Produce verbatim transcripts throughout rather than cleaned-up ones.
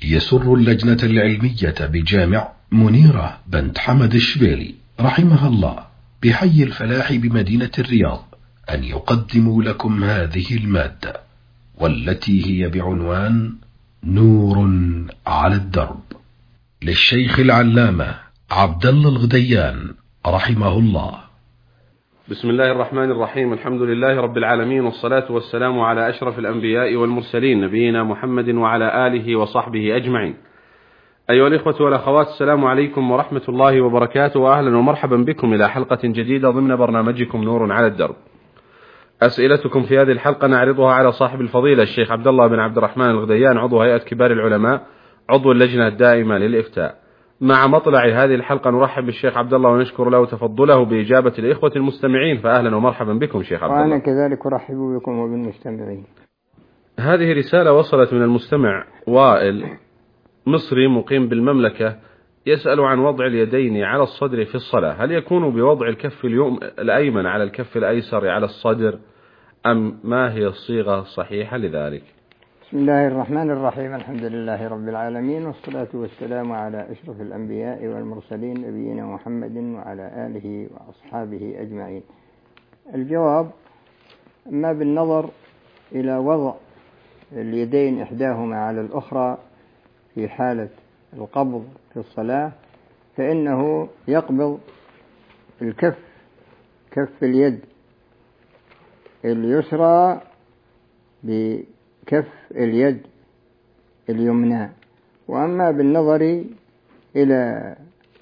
يسر اللجنة العلمية بجامع منيرة بنت حمد الشبيلي رحمها الله بحي الفلاح بمدينة الرياض أن يقدموا لكم هذه المادة، والتي هي بعنوان نور على الدرب، للشيخ العلامة عبد الله الغديان رحمه الله. بسم الله الرحمن الرحيم. الحمد لله رب العالمين، والصلاة والسلام على أشرف الأنبياء والمرسلين، نبينا محمد وعلى آله وصحبه أجمعين. أيها الإخوة والأخوات، السلام عليكم ورحمة الله وبركاته، وأهلا ومرحبا بكم إلى حلقة جديدة ضمن برنامجكم نور على الدرب. أسئلتكم في هذه الحلقة نعرضها على صاحب الفضيلة الشيخ عبد الله بن عبد الرحمن الغديان، عضو هيئة كبار العلماء، عضو اللجنة الدائمة للإفتاء. مع مطلع هذه الحلقة نرحب بالشيخ عبد الله ونشكر له تفضله بإجابة الإخوة المستمعين، فأهلا ومرحبا بكم شيخ عبد الله. وأنا كذلك أرحب بكم وبالمستمعين. هذه رسالة وصلت من المستمع وائل، مصري مقيم بالمملكة، يسأل عن وضع اليدين على الصدر في الصلاة، هل يكون بوضع الكف الأيمن على الكف الأيسر على الصدر، أم ما هي الصيغة الصحيحة لذلك؟ بسم الله الرحمن الرحيم. الحمد لله رب العالمين، والصلاة والسلام على أشرف الأنبياء والمرسلين، نبينا محمد وعلى آله وأصحابه أجمعين. الجواب: أما بالنظر إلى وضع اليدين إحداهما على الأخرى في حالة القبض في الصلاة، فإنه يقبض الكف كف اليد اليسرى بكف اليد اليمنى. وأما بالنظر إلى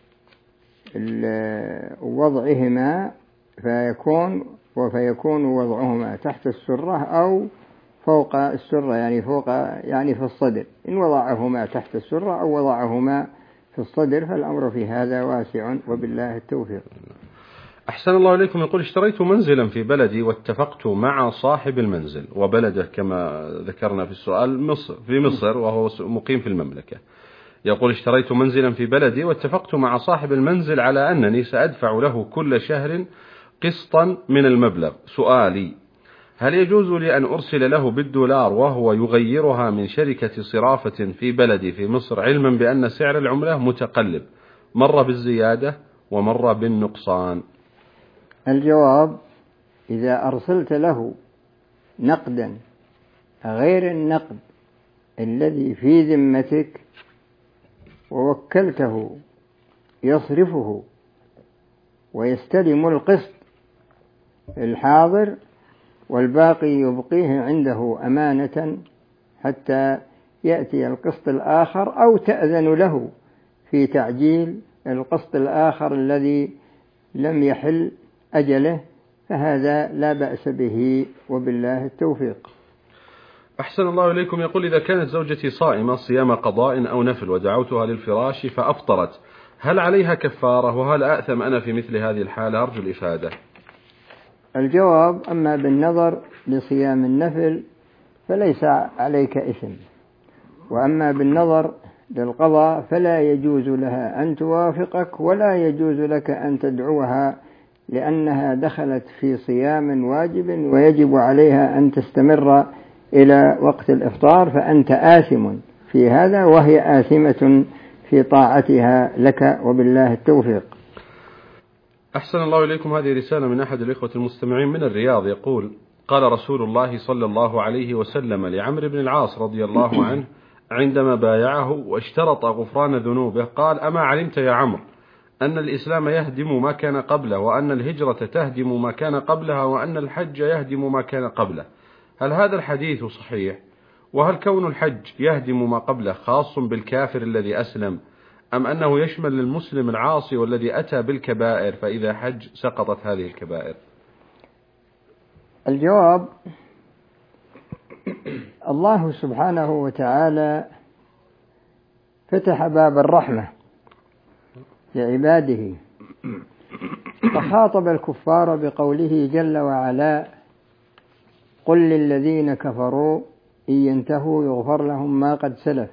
وضعهما فيكون وفيكون وضعهما تحت السرة أو فوق السرة، يعني فوق يعني في الصدر. إن وضعهما تحت السرة أو وضعهما في الصدر فالأمر في هذا واسع، وبالله التوفيق. أحسن الله إليكم. يقول: اشتريت منزلا في بلدي واتفقت مع صاحب المنزل، وبلده كما ذكرنا في السؤال مصر في مصر وهو مقيم في المملكة. يقول: اشتريت منزلا في بلدي واتفقت مع صاحب المنزل على أنني سأدفع له كل شهر قسطا من المبلغ. سؤالي: هل يجوز لي أن أرسل له بالدولار وهو يغيرها من شركة صرافة في بلدي في مصر، علما بأن سعر العملة متقلب، مرة بالزيادة ومرة بالنقصان؟ الجواب: إذا أرسلت له نقدا غير النقد الذي في ذمتك ووكلته يصرفه ويستلم القسط الحاضر والباقي يبقيه عنده أمانة حتى يأتي القسط الآخر، أو تأذن له في تعجيل القسط الآخر الذي لم يحل أجله، فهذا لا بأس به، وبالله التوفيق. أحسن الله إليكم. يقول: إذا كانت زوجتي صائمة صيام قضاء أو نفل ودعوتها للفراش فأفطرت، هل عليها كفارة، وهل أأثم أنا في مثل هذه الحالة؟ أرجو الإفادة. الجواب: أما بالنظر لصيام النفل فليس عليك إثم، وأما بالنظر للقضاء فلا يجوز لها أن توافقك، ولا يجوز لك أن تدعوها، لأنها دخلت في صيام واجب ويجب عليها أن تستمر إلى وقت الإفطار، فأنت آثم في هذا وهي آثمة في طاعتها لك، وبالله التوفيق. أحسن الله إليكم. هذه رسالة من أحد الإخوة المستمعين من الرياض، يقول: قال رسول الله صلى الله عليه وسلم لعمرو بن العاص رضي الله عنه عندما بايعه واشترط غفران ذنوبه، قال: أما علمت يا عمرو أن الإسلام يهدم ما كان قبله، وأن الهجرة تهدم ما كان قبلها، وأن الحج يهدم ما كان قبله؟ هل هذا الحديث صحيح؟ وهل كون الحج يهدم ما قبله خاص بالكافر الذي أسلم، أم أنه يشمل المسلم العاصي والذي أتى بالكبائر، فإذا حج سقطت هذه الكبائر؟ الجواب: الله سبحانه وتعالى فتح باب الرحمة لعباده، فخاطب الكفار بقوله جل وعلا: قل للذين كفروا إن ينتهوا يغفر لهم ما قد سلف.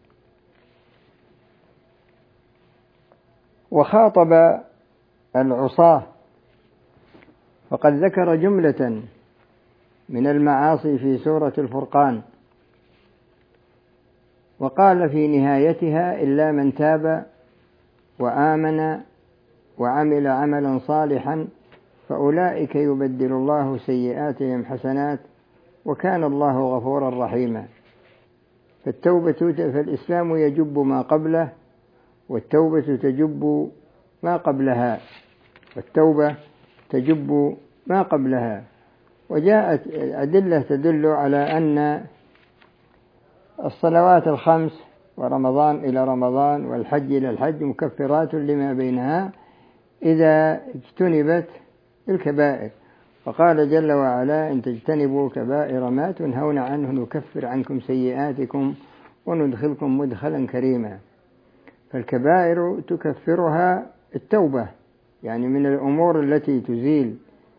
وخاطب العصاة فقد ذكر جملة من المعاصي في سورة الفرقان، وقال في نهايتها إلا من تاب وآمن وعمل عملا صالحا فأولئك يبدل الله سيئاتهم حسنات وكان الله غفورا رحيما. فالتوبة فالإسلام يجب ما قبله، والتوبة تجب ما قبلها والتوبة تجب ما قبلها. وجاءت أدلة تدل على أن الصلوات الخمس ورمضان إلى رمضان والحج إلى الحج مكفرات لما بينها إذا اجتنبت الكبائر. وقال جل وعلا إن تجتنبوا كبائر ما تنهون عنه نكفر عنكم سيئاتكم وندخلكم مدخلا كريما. فالكبائر تكفرها التوبة، يعني من الأمور التي تزيل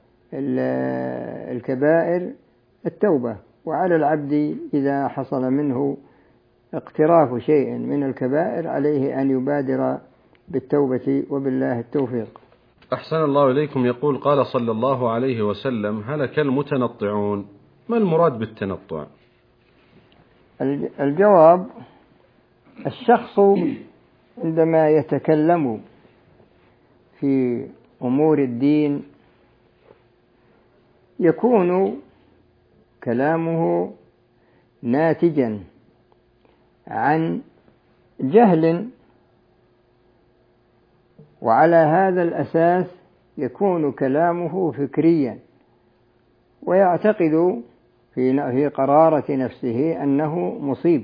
الكبائر التوبة. وعلى العبد إذا حصل منه اقتراف شيء من الكبائر عليه أن يبادر بالتوبة وبالله التوفيق. أحسن الله إليكم. يقول قال صلى الله عليه وسلم هلك المتنطعون. ما المراد بالتنطع؟ الجواب الشخص عندما يتكلم في أمور الدين يكون كلامه ناتجا عن جهل، وعلى هذا الأساس يكون كلامه فكريا ويعتقد في قرارة نفسه أنه مصيب.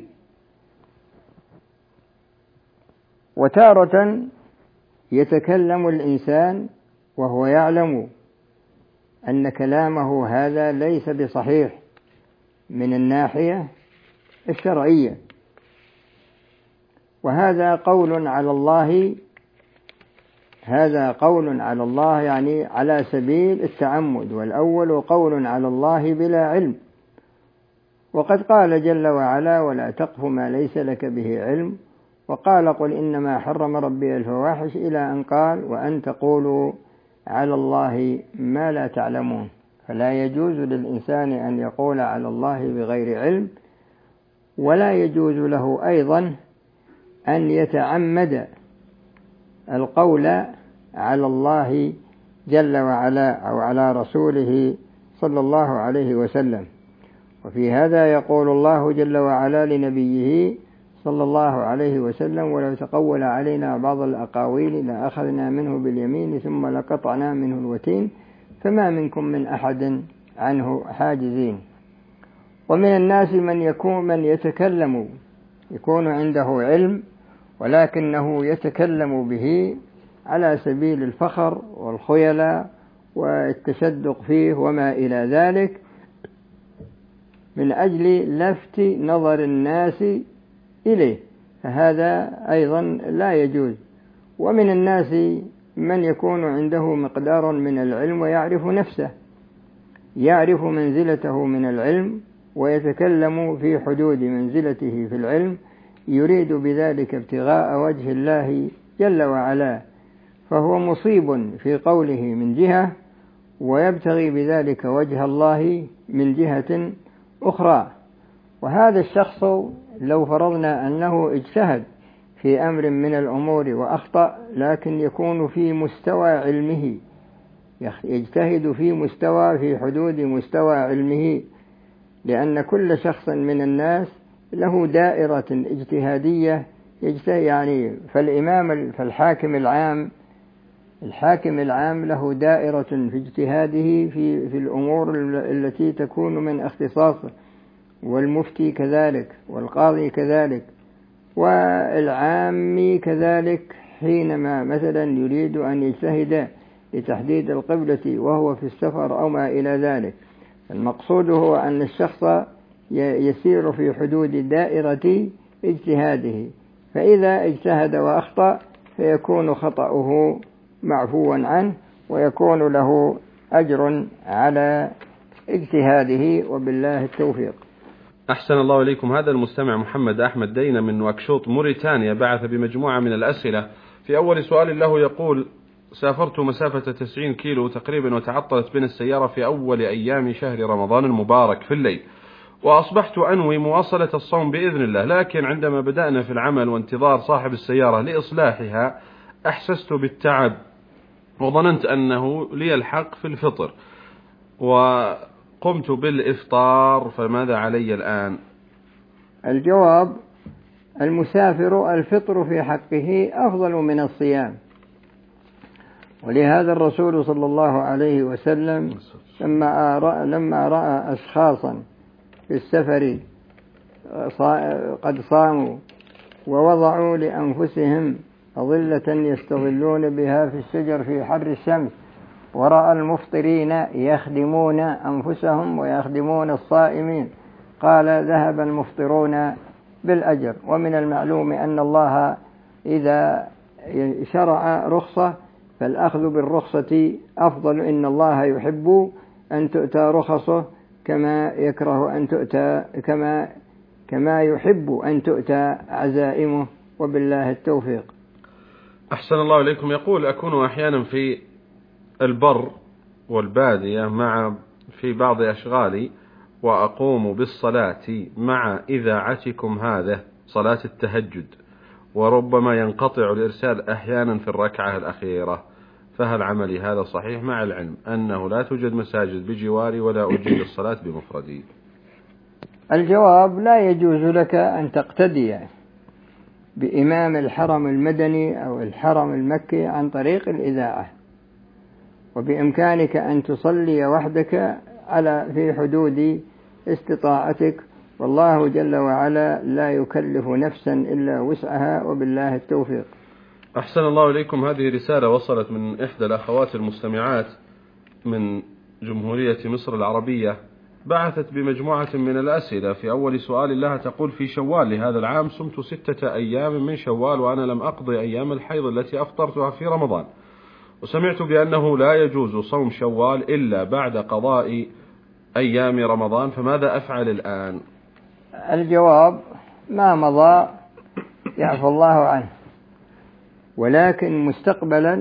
وتارة يتكلم الإنسان وهو يعلم أن كلامه هذا ليس بصحيح من الناحية الشرعية، وهذا قول على الله هذا قول على الله يعني على سبيل التعمد، والأول قول على الله بلا علم. وقد قال جل وعلا ولا تقف ما ليس لك به علم، وقال قل إنما حرم ربي الفواحش إلى أن قال وأن تقولوا على الله ما لا تعلمون. فلا يجوز للإنسان أن يقول على الله بغير علم، ولا يجوز له أيضا أن يتعمد القول على الله جل وعلا أو على رسوله صلى الله عليه وسلم. وفي هذا يقول الله جل وعلا لنبيه صلى الله عليه وسلم ولو تقول علينا بعض الأقاويل لأخذنا منه باليمين ثم لقطعنا منه الوتين فما منكم من أحد عنه حاجزين. ومن الناس من يكون من يتكلم يكون عنده علم ولكنه يتكلم به على سبيل الفخر والخيلاء والتشدق فيه وما إلى ذلك من أجل لفت نظر الناس إليه، فهذا أيضا لا يجوز. ومن الناس من يكون عنده مقدار من العلم ويعرف نفسه، يعرف منزلته من العلم ويتكلم في حدود منزلته في العلم، يريد بذلك ابتغاء وجه الله جل وعلا، فهو مصيب في قوله من جهة ويبتغي بذلك وجه الله من جهة أخرى. وهذا الشخص لو فرضنا أنه اجتهد في أمر من الأمور وأخطأ، لكن يكون في مستوى علمه، يجتهد في مستوى في حدود مستوى علمه، لأن كل شخص من الناس له دائرة اجتهادية يجتهد يعني. فالإمام فالحاكم العام الحاكم العام له دائرة في اجتهاده في في الأمور التي تكون من اختصاصه، والمفتي كذلك، والقاضي كذلك، والعامي كذلك حينما مثلا يريد أن يجتهد لتحديد القبلة وهو في السفر أو ما إلى ذلك. المقصود هو أن الشخص يسير في حدود دائرة اجتهاده، فإذا اجتهد وأخطأ فيكون خطأه معفوا عنه ويكون له أجر على اجتهاده وبالله التوفيق. أحسن الله إليكم. هذا المستمع محمد أحمد دينا من نواكشوط موريتانيا بعث بمجموعة من الأسئلة. في أول سؤال له يقول سافرت مسافة تسعين كيلو تقريبا وتعطلت بنا السيارة في أول أيام شهر رمضان المبارك في الليل، وأصبحت أنوي مواصلة الصوم بإذن الله، لكن عندما بدأنا في العمل وانتظار صاحب السيارة لإصلاحها أحسست بالتعب وظننت أنه لي الحق في الفطر وقمت بالإفطار، فماذا علي الآن؟ الجواب: المسافر الفطر في حقه أفضل من الصيام، ولهذا الرسول صلى الله عليه وسلم لما رأى, لما رأى أشخاصا في السفر قد صاموا ووضعوا لأنفسهم أظلة يستظلون بها في الشجر في حر الشمس، ورأى المفطرين يخدمون أنفسهم ويخدمون الصائمين، قال: ذهب المفطرون بالأجر. ومن المعلوم أن الله إذا شرع رخصة فالأخذ بالرخصة أفضل، إن الله يحب أن تؤتى رخصه كما يكره أن تؤتى كما كما يحب أن تؤتى عزائمه، وبالله التوفيق. أحسن الله إليكم. يقول: أكون أحيانا في البر والبادية مع في بعض أشغالي وأقوم بالصلاة مع إذاعتكم هذا صلاة التهجد، وربما ينقطع الإرسال أحيانا في الركعة الأخيرة، فهل عملي هذا صحيح مع العلم أنه لا توجد مساجد بجواري ولا أجيد الصلاة بمفردي؟ الجواب: لا يجوز لك أن تقتدي بإمام الحرم المدني أو الحرم المكي عن طريق الإذاعة، وبإمكانك أن تصلي وحدك على في حدود استطاعتك، والله جل وعلا لا يكلف نفسا إلا وسعها، وبالله التوفيق. أحسن الله إليكم. هذه رسالة وصلت من إحدى الأخوات المستمعات من جمهورية مصر العربية، بعثت بمجموعة من الأسئلة. في أول سؤال لها تقول: في شوال لهذا العام صمت ستة أيام من شوال وأنا لم أقضي أيام الحيض التي أفطرتها في رمضان، وسمعت بأنه لا يجوز صوم شوال إلا بعد قضاء أيام رمضان، فماذا أفعل الآن؟ الجواب: ما مضى يعفو الله عنه، ولكن مستقبلا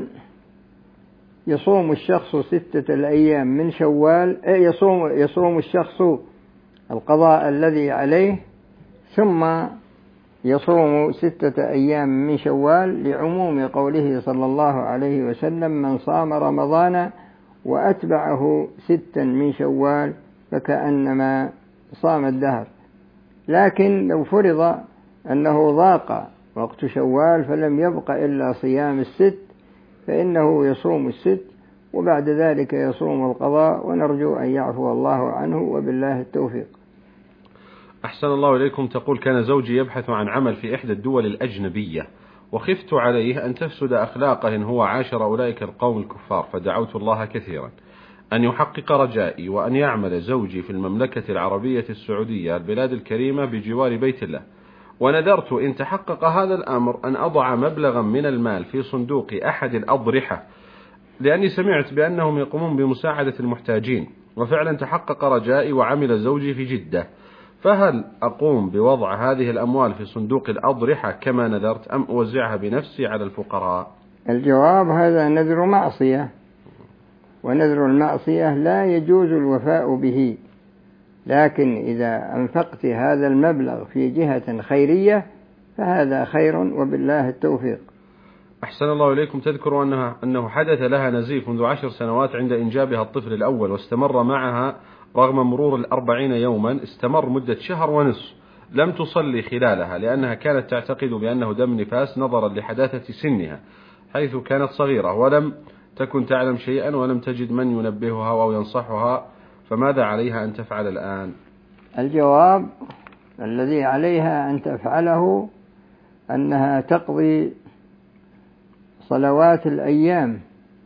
يصوم الشخص ستة الأيام من شوال، يصوم, يصوم الشخص القضاء الذي عليه ثم يصوم ستة أيام من شوال، لعموم قوله صلى الله عليه وسلم: من صام رمضان وأتبعه ستا من شوال فكأنما صام الدهر. لكن لو فرض أنه ضاق وقت شوال فلم يبق إلا صيام الست، فإنه يصوم الست وبعد ذلك يصوم القضاء، ونرجو أن يعفو الله عنه، وبالله التوفيق. أحسن الله إليكم. تقول: كان زوجي يبحث عن عمل في إحدى الدول الأجنبية، وخفت عليه أن تفسد أخلاقه إن هو عاشر أولئك القوم الكفار، فدعوت الله كثيرا أن يحقق رجائي وأن يعمل زوجي في المملكة العربية السعودية البلاد الكريمة بجوار بيت الله، ونذرت إن تحقق هذا الأمر أن أضع مبلغا من المال في صندوق أحد الأضرحة، لأني سمعت بأنهم يقومون بمساعدة المحتاجين، وفعلا تحقق رجائي وعمل زوجي في جدة، فهل أقوم بوضع هذه الأموال في صندوق الأضرحة كما نذرت أم أوزعها بنفسي على الفقراء؟ الجواب: هذا نذر معصية، ونذر المعصية لا يجوز الوفاء به، لكن إذا أنفقت هذا المبلغ في جهة خيرية فهذا خير، وبالله التوفيق. أحسن الله إليكم. تذكر أنها أنه حدث لها نزيف منذ عشر سنوات عند إنجابها الطفل الأول، واستمر معها رغم مرور الأربعين يوما، استمر مدة شهر ونصف، لم تصلي خلالها لأنها كانت تعتقد بأنه دم نفاس نظرا لحداثة سنها حيث كانت صغيرة، ولم تكن تعلم شيئا ولم تجد من ينبهها أو ينصحها، فماذا عليها أن تفعل الآن؟ الجواب: الذي عليها أن تفعله أنها تقضي صلوات الأيام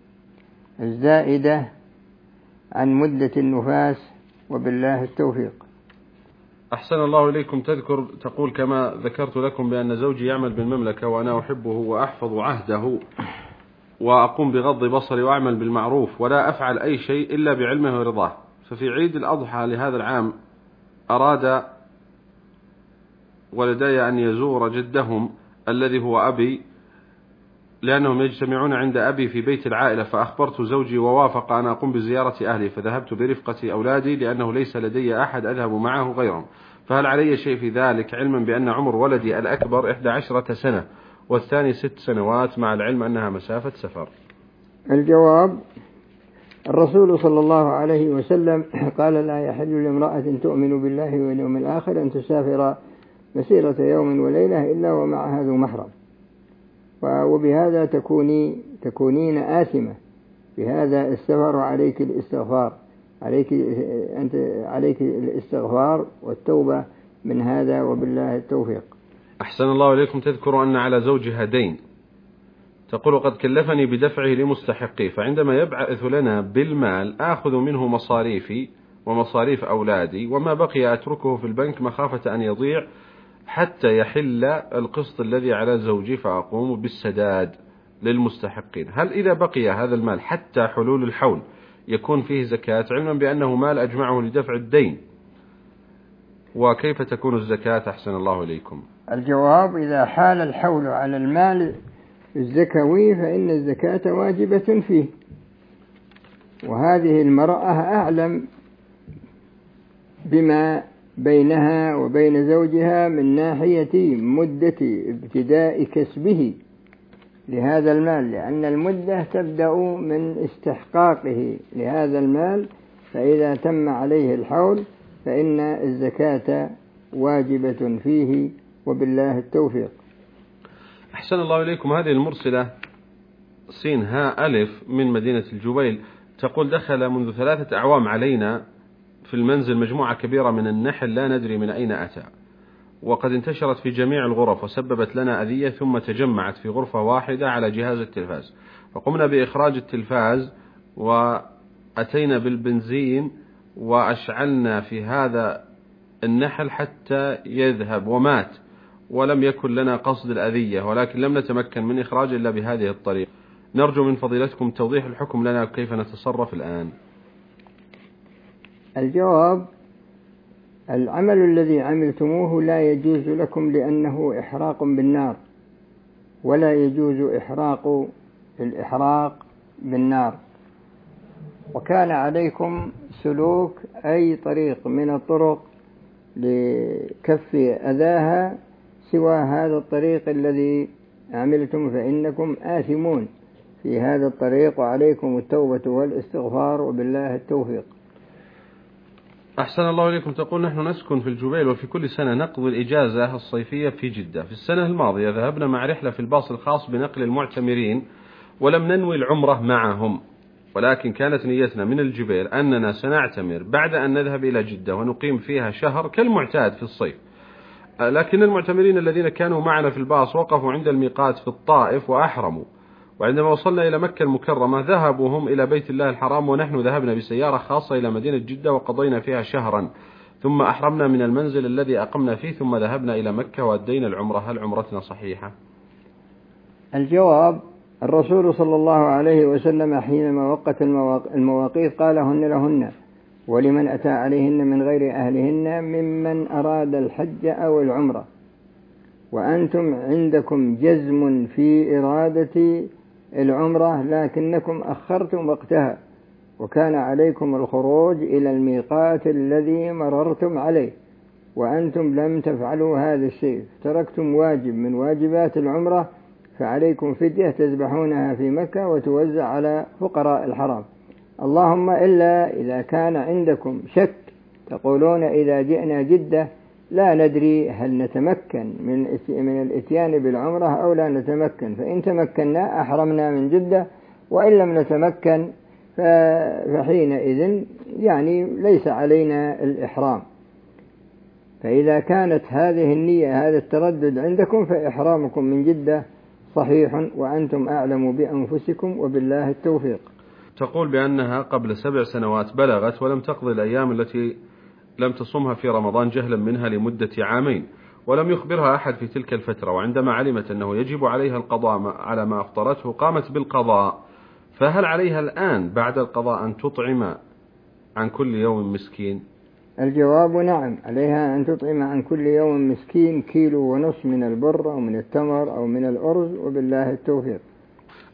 الزائدة عن مدة النفاس، وبالله التوفيق. أحسن الله إليكم. تذكر تقول: كما ذكرت لكم بأن زوجي يعمل بالمملكة وأنا أحبه وأحفظ عهده وأقوم بغض بصري وأعمل بالمعروف ولا أفعل أي شيء إلا بعلمه ورضاه، ففي عيد الأضحى لهذا العام أراد ولدي أن يزور جدهم الذي هو أبي لأنهم يجتمعون عند أبي في بيت العائلة، فأخبرت زوجي ووافق أن أقوم بزيارة أهلي، فذهبت برفقة أولادي لأنه ليس لدي أحد أذهب معه غيرهم، فهل علي شيء في ذلك علما بأن عمر ولدي الأكبر إحدى عشرة سنة والثاني ست سنوات، مع العلم أنها مسافة سفر؟ الجواب: الرسول صلى الله عليه وسلم قال: لا يحل لامرأة تؤمن بالله واليوم الآخر أن تسافر مسيرة يوم وليلة إلا ومعها ذو محرم، وبهذا تكوني تكونين آثمة بهذا السفر، عليك الاستغفار، عليك أنت عليك الاستغفار والتوبة من هذا، وبالله التوفيق. أحسن الله إليكم. تذكر أن على زوجها دين، تقول: قد كلفني بدفعه لمستحقيه، فعندما يبعث لنا بالمال آخذ منه مصاريفي ومصاريف أولادي، وما بقي أتركه في البنك مخافة أن يضيع حتى يحل القسط الذي على زوجي، فأقوم بالسداد للمستحقين. هل إذا بقي هذا المال حتى حلول الحول يكون فيه زكاة، علما بأنه مال أجمعه لدفع الدين؟ وكيف تكون الزكاة أحسن الله إليكم؟ الجواب: إذا حال الحول على المال الزكوي فإن الزكاة واجبة فيه، وهذه المرأة أعلم بما بينها وبين زوجها من ناحية مدة ابتداء كسبه لهذا المال، لأن المدة تبدأ من استحقاقه لهذا المال، فإذا تم عليه الحول فإن الزكاة واجبة فيه، وبالله التوفيق. أحسن الله إليكم. هذه المرسلة سين ها ألف من مدينة الجبيل تقول: دخل منذ ثلاثة أعوام علينا في المنزل مجموعة كبيرة من النحل لا ندري من أين أتى، وقد انتشرت في جميع الغرف وسببت لنا أذية، ثم تجمعت في غرفة واحدة على جهاز التلفاز، فقمنا بإخراج التلفاز وأتينا بالبنزين وأشعلنا في هذا النحل حتى يذهب ومات، ولم يكن لنا قصد الأذية، ولكن لم نتمكن من إخراجه إلا بهذه الطريقة. نرجو من فضيلتكم توضيح الحكم لنا كيف نتصرف الآن. الجواب: العمل الذي عملتموه لا يجوز لكم لأنه إحراق بالنار، ولا يجوز إحراق الإحراق بالنار، وكان عليكم سلوك أي طريق من الطرق لكف أذاها سوى هذا الطريق الذي عملتم، فإنكم آثمون في هذا الطريق، وعليكم التوبة والاستغفار، وبالله التوفيق. أحسن الله إليكم. تقول: نحن نسكن في الجبيل، وفي كل سنة نقضي الإجازة الصيفية في جدة. في السنة الماضية ذهبنا مع رحلة في الباص الخاص بنقل المعتمرين، ولم ننوي العمرة معهم، ولكن كانت نيتنا من الجبيل أننا سنعتمر بعد أن نذهب إلى جدة ونقيم فيها شهر كالمعتاد في الصيف. لكن المعتمرين الذين كانوا معنا في الباص وقفوا عند الميقات في الطائف وأحرموا، وعندما وصلنا إلى مكة المكرمة ذهبوا هم إلى بيت الله الحرام، ونحن ذهبنا بسيارة خاصة إلى مدينة جدة وقضينا فيها شهرا، ثم أحرمنا من المنزل الذي أقمنا فيه، ثم ذهبنا إلى مكة وأدينا العمرة. هل عمرتنا صحيحة؟ الجواب: الرسول صلى الله عليه وسلم حينما وقت المواقيت قال: هن لهن ولمن أتى عليهن من غير أهلهن ممن أراد الحج أو العمرة، وأنتم عندكم جزم في إرادة العمرة لكنكم أخرتم وقتها، وكان عليكم الخروج إلى الميقات الذي مررتم عليه، وأنتم لم تفعلوا هذا الشيء، تركتم واجب من واجبات العمرة، فعليكم فدية تذبحونها في مكة وتوزع على فقراء الحرام، اللهم إلا إذا كان عندكم شك تقولون إذا جئنا جدة لا ندري هل نتمكن من من الاتيان بالعمرة أو لا نتمكن، فإن تمكنا أحرمنا من جدة، وإن لم نتمكن فحينئذ يعني ليس علينا الإحرام. فإذا كانت هذه النية هذا التردد عندكم فإحرامكم من جدة صحيح، وأنتم أعلم بأنفسكم، وبالله التوفيق. تقول بأنها قبل سبع سنوات بلغت ولم تقضي الأيام التي لم تصمها في رمضان جهلا منها لمدة عامين، ولم يخبرها أحد في تلك الفترة، وعندما علمت أنه يجب عليها القضاء على ما أفطرته قامت بالقضاء، فهل عليها الآن بعد القضاء أن تطعم عن كل يوم مسكين؟ الجواب: نعم، عليها أن تطعم عن كل يوم مسكين كيلو ونصف من البر أو من التمر أو من الأرز، وبالله التوفيق.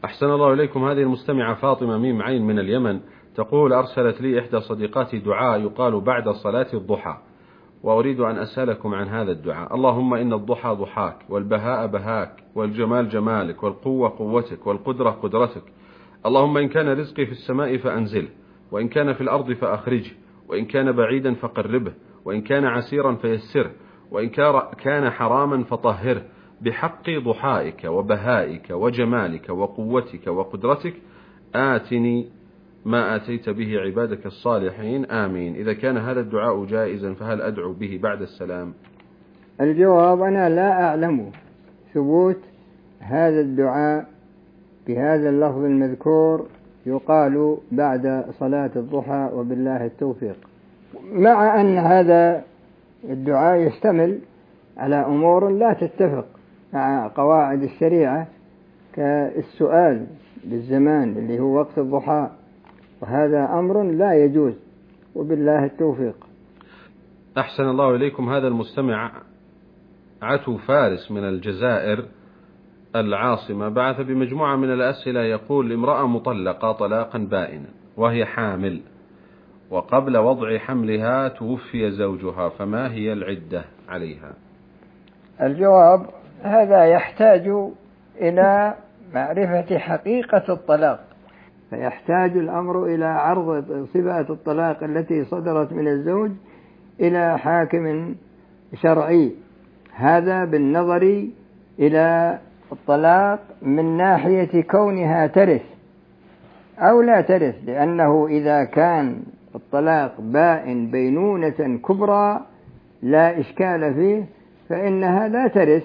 أحسن الله إليكم. هذه المستمعة فاطمة ميم عين من اليمن تقول: أرسلت لي إحدى صديقاتي دعاء يقال بعد صلاة الضحى، وأريد أن أسألكم عن هذا الدعاء. اللهم إن الضحى ضحاك، والبهاء بهاك، والجمال جمالك، والقوة قوتك، والقدرة قدرتك. اللهم إن كان رزقي في السماء فأنزله، وإن كان في الأرض فأخرجه، وإن كان بعيدا فقربه، وإن كان عسيرا فيسره، وإن كان حراما فطهره، بحق ضحائك وبهائك وجمالك وقوتك وقدرتك آتني ما آتيت به عبادك الصالحين، آمين. إذا كان هذا الدعاء جائزا فهل أدعو به بعد السلام؟ الجواب: أنا لا أعلم ثبوت هذا الدعاء بهذا اللفظ المذكور يقال بعد صلاة الضحى، وبالله التوفيق. مع أن هذا الدعاء يشتمل على أمور لا تتفق مع قواعد الشريعة، كالسؤال بالزمان اللي هو وقت الضحى، وهذا أمر لا يجوز، وبالله التوفيق. أحسن الله إليكم. هذا المستمع عتو فارس من الجزائر العاصمة بعث بمجموعة من الأسئلة، يقول: امرأة مطلقة طلاقا بائنا وهي حامل، وقبل وضع حملها توفي زوجها، فما هي العدة عليها؟ الجواب: هذا يحتاج إلى معرفة حقيقة الطلاق، فيحتاج الأمر إلى عرض صفات الطلاق التي صدرت من الزوج إلى حاكم شرعي، هذا بالنظر إلى الطلاق من ناحية كونها ترث أو لا ترث، لأنه إذا كان الطلاق بائن بينونة كبرى لا إشكال فيه فإنها لا ترث،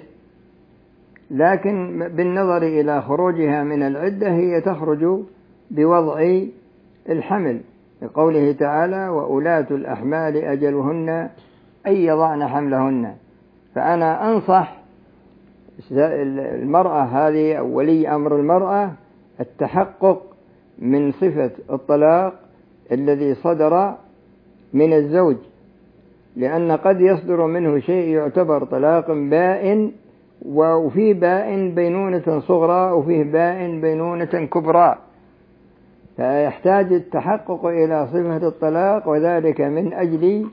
لكن بالنظر إلى خروجها من العدة هي تخرج بوضع الحمل، لقوله تعالى: وأولاة الأحمال أجلهن أن يضعن حملهن. فأنا أنصح المرأة هذه أو ولي أمر المرأة التحقق من صفة الطلاق الذي صدر من الزوج، لأن قد يصدر منه شيء يعتبر طلاق بائن، وفيه بائن بينونة صغرى وفيه بائن بينونة كبرى، فيحتاج التحقق إلى صفة الطلاق، وذلك من أجل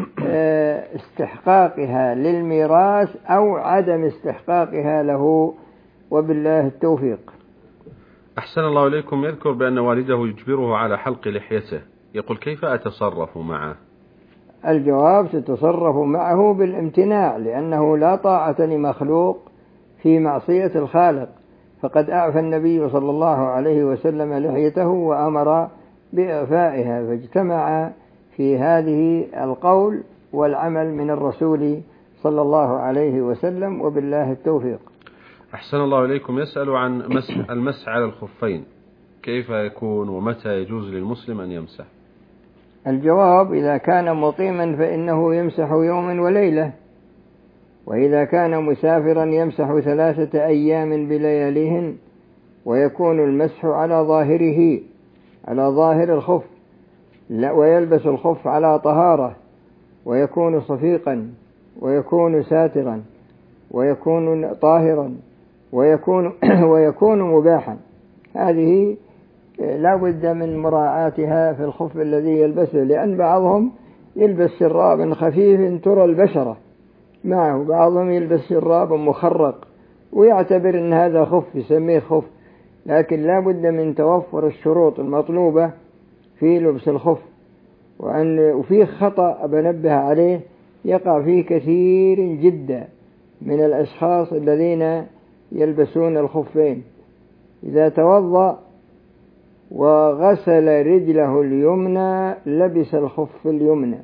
استحقاقها للميراث أو عدم استحقاقها له، وبالله التوفيق. أحسن الله إليكم. يذكر بأن والده يجبره على حلق لحيته، يقول: كيف أتصرف معه؟ الجواب: تتصرف معه بالامتناع، لأنه لا طاعة لمخلوق في معصية الخالق، فقد أعفى النبي صلى الله عليه وسلم لحيته وأمر بإعفائها، فاجتمع في هذه القول والعمل من الرسول صلى الله عليه وسلم، وبالله التوفيق. أحسن الله إليكم. يسأل عن مسح المسح على الخفين، كيف يكون ومتى يجوز للمسلم أن يمسح؟ الجواب: إذا كان مقيما فإنه يمسح يوما وليلة، وإذا كان مسافرا يمسح ثلاثة أيام بلياليهن، ويكون المسح على ظاهره على ظاهر الخف، ويلبس الخف على طهارة، ويكون صفيقا، ويكون ساترا، ويكون طاهرا، ويكون ويكون مباحا. هذه لا بد من مراعاتها في الخف الذي يلبسه، لأن بعضهم يلبس شراب خفيف ترى البشرة معه، بعضهم يلبس شراب مخرق ويعتبر أن هذا خف يسميه خف، لكن لا بد من توفر الشروط المطلوبة في لبس الخف. وأن وفيه خطأ بنبه عليه يقع فيه كثير جدا من الأشخاص الذين يلبسون الخفين: إذا توضأ وغسل رجله اليمنى لبس الخف اليمنى،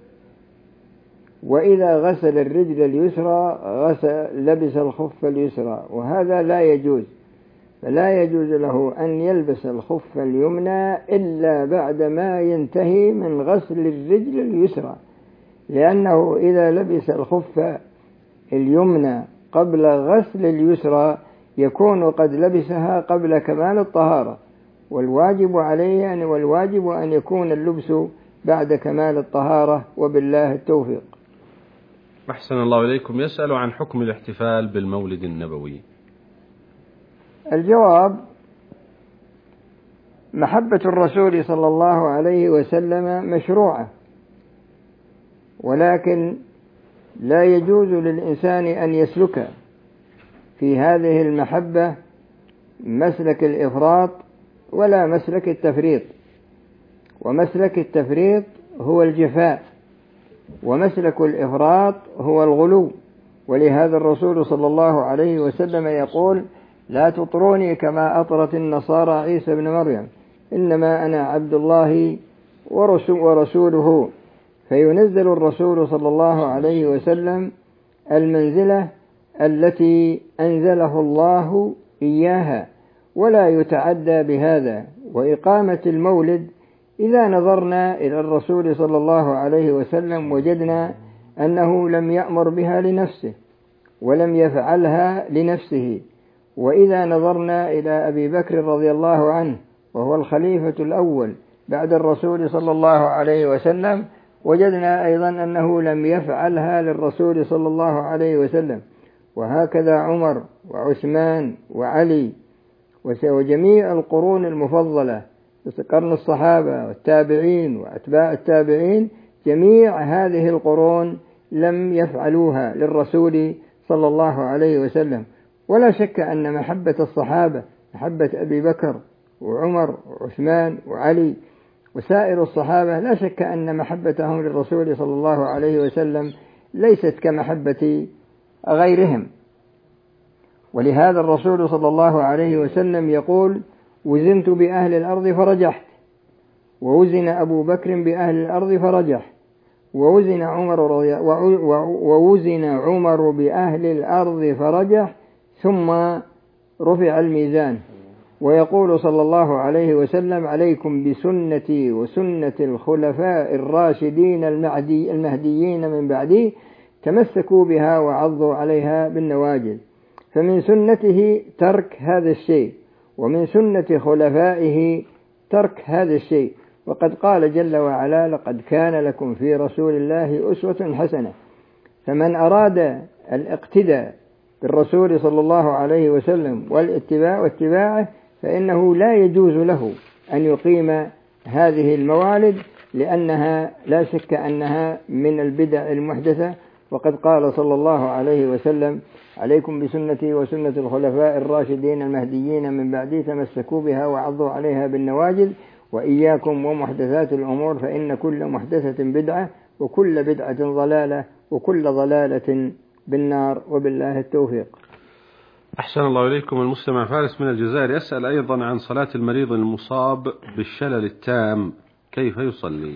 وإذا غسل الرجل اليسرى غسل لبس الخف اليسرى، وهذا لا يجوز. فلا يجوز له أن يلبس الخف اليمنى إلا بعدما ينتهي من غسل الرجل اليسرى، لأنه إذا لبس الخف اليمنى قبل غسل اليسرى يكون قد لبسها قبل كمال الطهارة، والواجب عليه أن والواجب أن يكون اللبس بعد كمال الطهارة، وبالله التوفيق. أحسن الله إليكم. يسأل عن حكم الاحتفال بالمولد النبوي. الجواب: محبة الرسول صلى الله عليه وسلم مشروعة، ولكن لا يجوز للإنسان أن يسلك في هذه المحبة مسلك الإفراط ولا مسلك التفريط. ومسلك التفريط هو الجفاء، ومسلك الإفراط هو الغلو. ولهذا الرسول صلى الله عليه وسلم يقول: لا تطروني كما أطرت النصارى عيسى بن مريم، إنما أنا عبد الله ورسوله. فينزل الرسول صلى الله عليه وسلم المنزلة التي أنزله الله إياها، ولا يتعدى بهذا. وإقامة المولد، إذا نظرنا إلى الرسول صلى الله عليه وسلم وجدنا أنه لم يأمر بها لنفسه ولم يفعلها لنفسه. وإذا نظرنا إلى أبي بكر رضي الله عنه وهو الخليفة الأول بعد الرسول صلى الله عليه وسلم، وجدنا أيضا أنه لم يفعلها للرسول صلى الله عليه وسلم. وهكذا عمر وعثمان وعلي وجميع القرون المفضلة، قرن الصحابة والتابعين وأتباع التابعين، جميع هذه القرون لم يفعلوها للرسول صلى الله عليه وسلم. ولا شك أن محبة الصحابة، محبة أبي بكر وعمر وعثمان وعلي وسائر الصحابة، لا شك أن محبتهم للرسول صلى الله عليه وسلم ليست كمحبة غيرهم. ولهذا الرسول صلى الله عليه وسلم يقول: وزنت بأهل الأرض فرجحت، ووزن أبو بكر بأهل الأرض فرجح، ووزن عمر, ووزن عمر بأهل الأرض فرجح، ثم رفع الميزان. ويقول صلى الله عليه وسلم: عليكم بسنتي وسنة الخلفاء الراشدين المهدي المهديين من بعدي، تمسكوا بها وعضوا عليها بالنواجذ. فمن سنته ترك هذا الشيء، ومن سنة خلفائه ترك هذا الشيء. وقد قال جل وعلا: لقد كان لكم في رسول الله أسوة حسنة. فمن أراد الاقتداء بالرسول صلى الله عليه وسلم والاتباع واتباعه، فإنه لا يجوز له أن يقيم هذه الموالد، لأنها لا شك أنها من البدع المحدثة. وقد قال صلى الله عليه وسلم: عليكم بسنتي وسنة الخلفاء الراشدين المهديين من بعدي، تمسكوا بها وعضوا عليها بالنواجذ، وإياكم ومحدثات الأمور، فإن كل محدثة بدعة، وكل بدعة ضلالة، وكل ضلالة بالنار، وبالله التوفيق. أحسن الله إليكم. المستمع فارس من الجزائر يسأل أيضا عن صلاة المريض المصاب بالشلل التام، كيف يصلي؟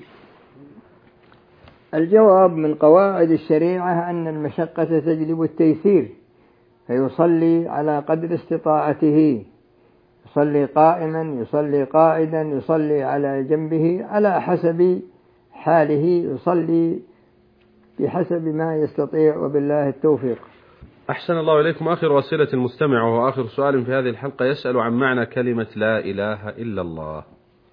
الجواب: من قواعد الشريعة أن المشقة تجلب التيسير، فيصلي على قدر استطاعته، يصلي قائما، يصلي قاعدا، يصلي على جنبه، على حسب حاله، يصلي بحسب ما يستطيع، وبالله التوفيق. أحسن الله إليكم. آخر وسيلة المستمع وهو آخر سؤال في هذه الحلقة يسأل عن معنى كلمة لا إله إلا الله.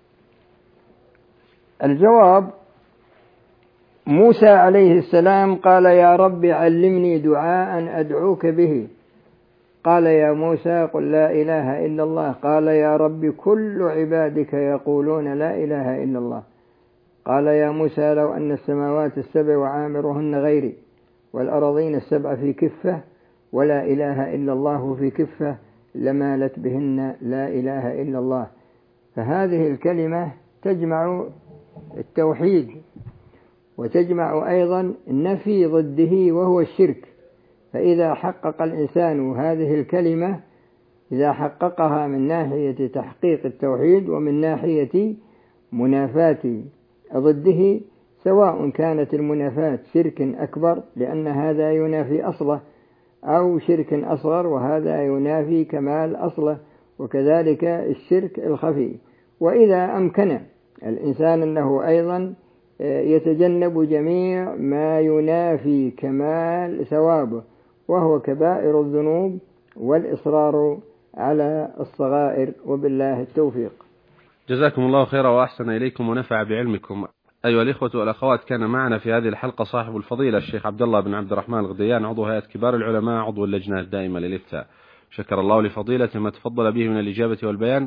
الجواب: موسى عليه السلام قال: يا رب علمني دعاء أدعوك به. قال: يا موسى قل لا إله إلا الله. قال: يا رب كل عبادك يقولون لا إله إلا الله. قال: يا موسى لو أن السماوات السبع وعامرهن غيري، والأرضين السبع في كفة، ولا إله إلا الله في كفة، لمالت بهن لا إله إلا الله. فهذه الكلمة تجمع التوحيد، وتجمع أيضا نفي ضده وهو الشرك. فإذا حقق الإنسان هذه الكلمة، إذا حققها من ناحية تحقيق التوحيد ومن ناحية منافاة ضده، سواء كانت المنافاة شرك أكبر لأن هذا ينافي أصله، أو شرك أصغر وهذا ينافي كمال أصله، وكذلك الشرك الخفي. وإذا أمكن الإنسان أنه أيضا يتجنب جميع ما ينافي كمال ثوابه، وهو كبائر الذنوب والإصرار على الصغائر، وبالله التوفيق. جزاكم الله خيرا وأحسن إليكم ونفع بعلمكم. أيها الإخوة والأخوات، كان معنا في هذه الحلقة صاحب الفضيلة الشيخ عبد الله بن عبد الرحمن الغديان، عضو هيئة كبار العلماء، عضو اللجنة الدائمة للإفتاء. شكر الله لفضيلته ما تفضل به من الإجابة والبيان.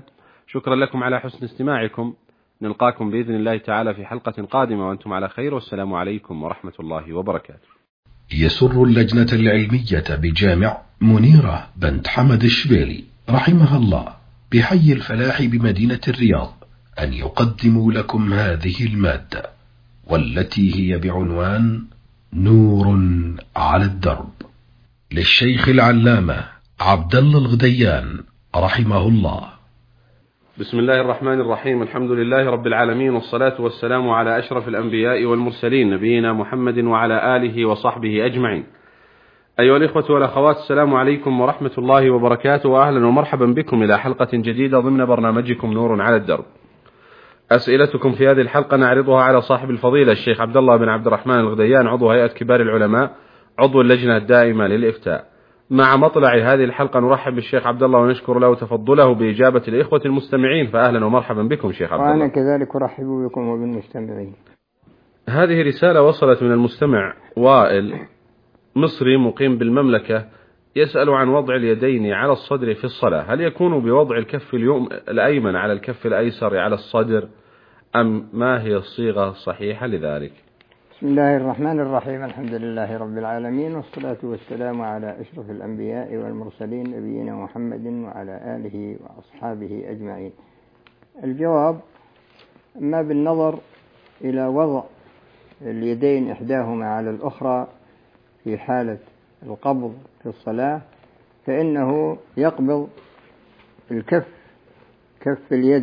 شكرا لكم على حسن استماعكم، نلقاكم بإذن الله تعالى في حلقة قادمة وأنتم على خير، والسلام عليكم ورحمة الله وبركاته. يسر اللجنة العلمية بجامع منيرة بنت حمد الشبيلي رحمها الله بحي الفلاح بمدينة الرياض أن يقدموا لكم هذه المادة، والتي هي بعنوان نور على الدرب، للشيخ العلامة عبد الله الغديان رحمه الله. بسم الله الرحمن الرحيم، الحمد لله رب العالمين، والصلاة والسلام على أشرف الأنبياء والمرسلين نبينا محمد وعلى آله وصحبه أجمعين. أيها الإخوة والأخوات، السلام عليكم ورحمة الله وبركاته، وأهلا ومرحبا بكم إلى حلقة جديدة ضمن برنامجكم نور على الدرب. أسئلتكم في هذه الحلقة نعرضها على صاحب الفضيلة الشيخ عبد الله بن عبد الرحمن الغديان، عضو هيئة كبار العلماء، عضو اللجنة الدائمة للإفتاء. مع مطلع هذه الحلقة نرحب بالشيخ عبد الله ونشكر له تفضله بإجابة الإخوة المستمعين، فأهلا ومرحبا بكم شيخ عبد الله. وأنا كذلك أرحب بكم وبالمستمعين. هذه رسالة وصلت من المستمع وائل، مصري مقيم بالمملكة، يسأل عن وضع اليدين على الصدر في الصلاة، هل يكون بوضع الكف الأيمن على الكف الأيسر على الصدر، أم ما هي الصيغة الصحيحة لذلك؟ بسم الله الرحمن الرحيم، الحمد لله رب العالمين، والصلاة والسلام على أشرف الأنبياء والمرسلين نبينا محمد وعلى آله وأصحابه أجمعين. الجواب: أما بالنظر إلى وضع اليدين إحداهما على الأخرى في حالة القبض في الصلاة، فإنه يقبض الكف كف اليد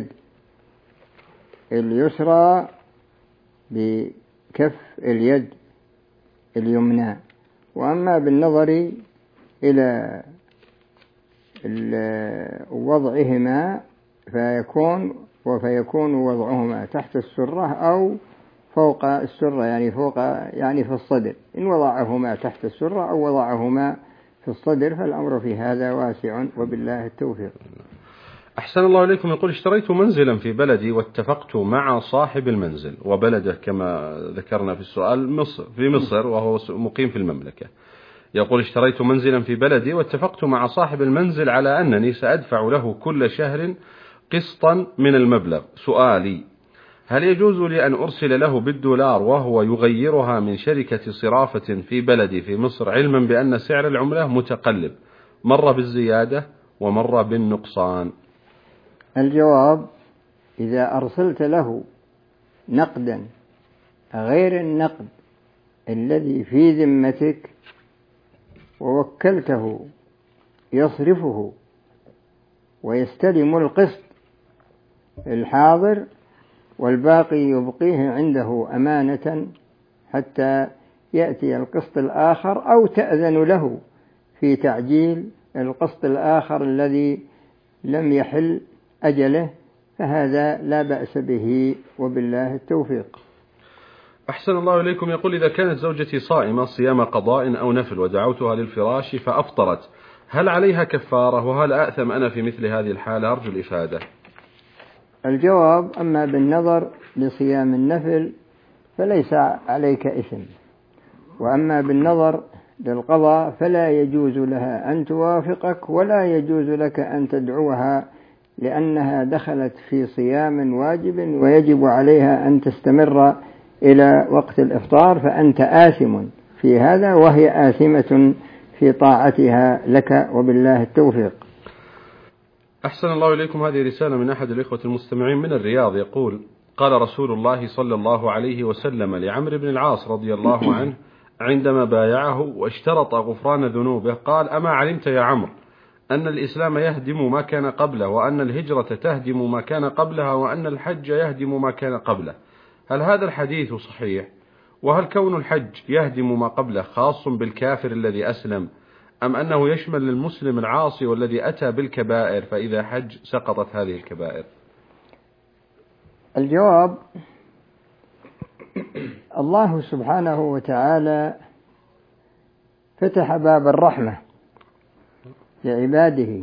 اليسرى بكف اليد اليمنى. وأما بالنظر إلى وضعهما فيكون وفيكون وضعهما تحت السرة أو فوق السرة، يعني فوق يعني في الصدر. إن وضعهما تحت السرة أو وضعهما في الصدر فالأمر في هذا واسع، وبالله التوفيق. أحسن الله إليكم. يقول: اشتريت منزلا في بلدي واتفقت مع صاحب المنزل، وبلده كما ذكرنا في السؤال مصر في مصر وهو مقيم في المملكة. يقول: اشتريت منزلا في بلدي واتفقت مع صاحب المنزل على أنني سأدفع له كل شهر قسطا من المبلغ. سؤالي: هل يجوز لي أن أرسل له بالدولار وهو يغيرها من شركة صرافة في بلدي في مصر، علما بأن سعر العملة متقلب، مرة بالزيادة ومرة بالنقصان؟ الجواب: إذا أرسلت له نقدا غير النقد الذي في ذمتك ووكلته يصرفه ويستلم القسط الحاضر والباقي يبقيه عنده أمانة حتى يأتي القسط الآخر، أو تأذن له في تعجيل القسط الآخر الذي لم يحل أجله، فهذا لا بأس به، وبالله التوفيق. أحسن الله إليكم. يقول: إذا كانت زوجتي صائمة صيام قضاء أو نفل ودعوتها للفراش فأفطرت، هل عليها كفارة؟ وهل أأثم أنا في مثل هذه الحالة؟ أرجو الإفادة. الجواب: أما بالنظر لصيام النفل فليس عليك إثم، وأما بالنظر للقضاء فلا يجوز لها أن توافقك، ولا يجوز لك أن تدعوها، لأنها دخلت في صيام واجب ويجب عليها أن تستمر إلى وقت الإفطار، فأنت آثم في هذا وهي آثمة في طاعتها لك، وبالله التوفيق. أحسن الله إليكم. هذه رسالة من أحد الإخوة المستمعين من الرياض، يقول: قال رسول الله صلى الله عليه وسلم لعمرو بن العاص رضي الله عنه عندما بايعه واشترط غفران ذنوبه، قال: أما علمت يا عمرو أن الإسلام يهدم ما كان قبله، وأن الهجرة تهدم ما كان قبلها، وأن الحج يهدم ما كان قبله؟ هل هذا الحديث صحيح؟ وهل كون الحج يهدم ما قبله خاص بالكافر الذي أسلم، أم أنه يشمل المسلم العاصي والذي أتى بالكبائر، فإذا حج سقطت هذه الكبائر؟ الجواب: الله سبحانه وتعالى فتح باب الرحمة لعباده،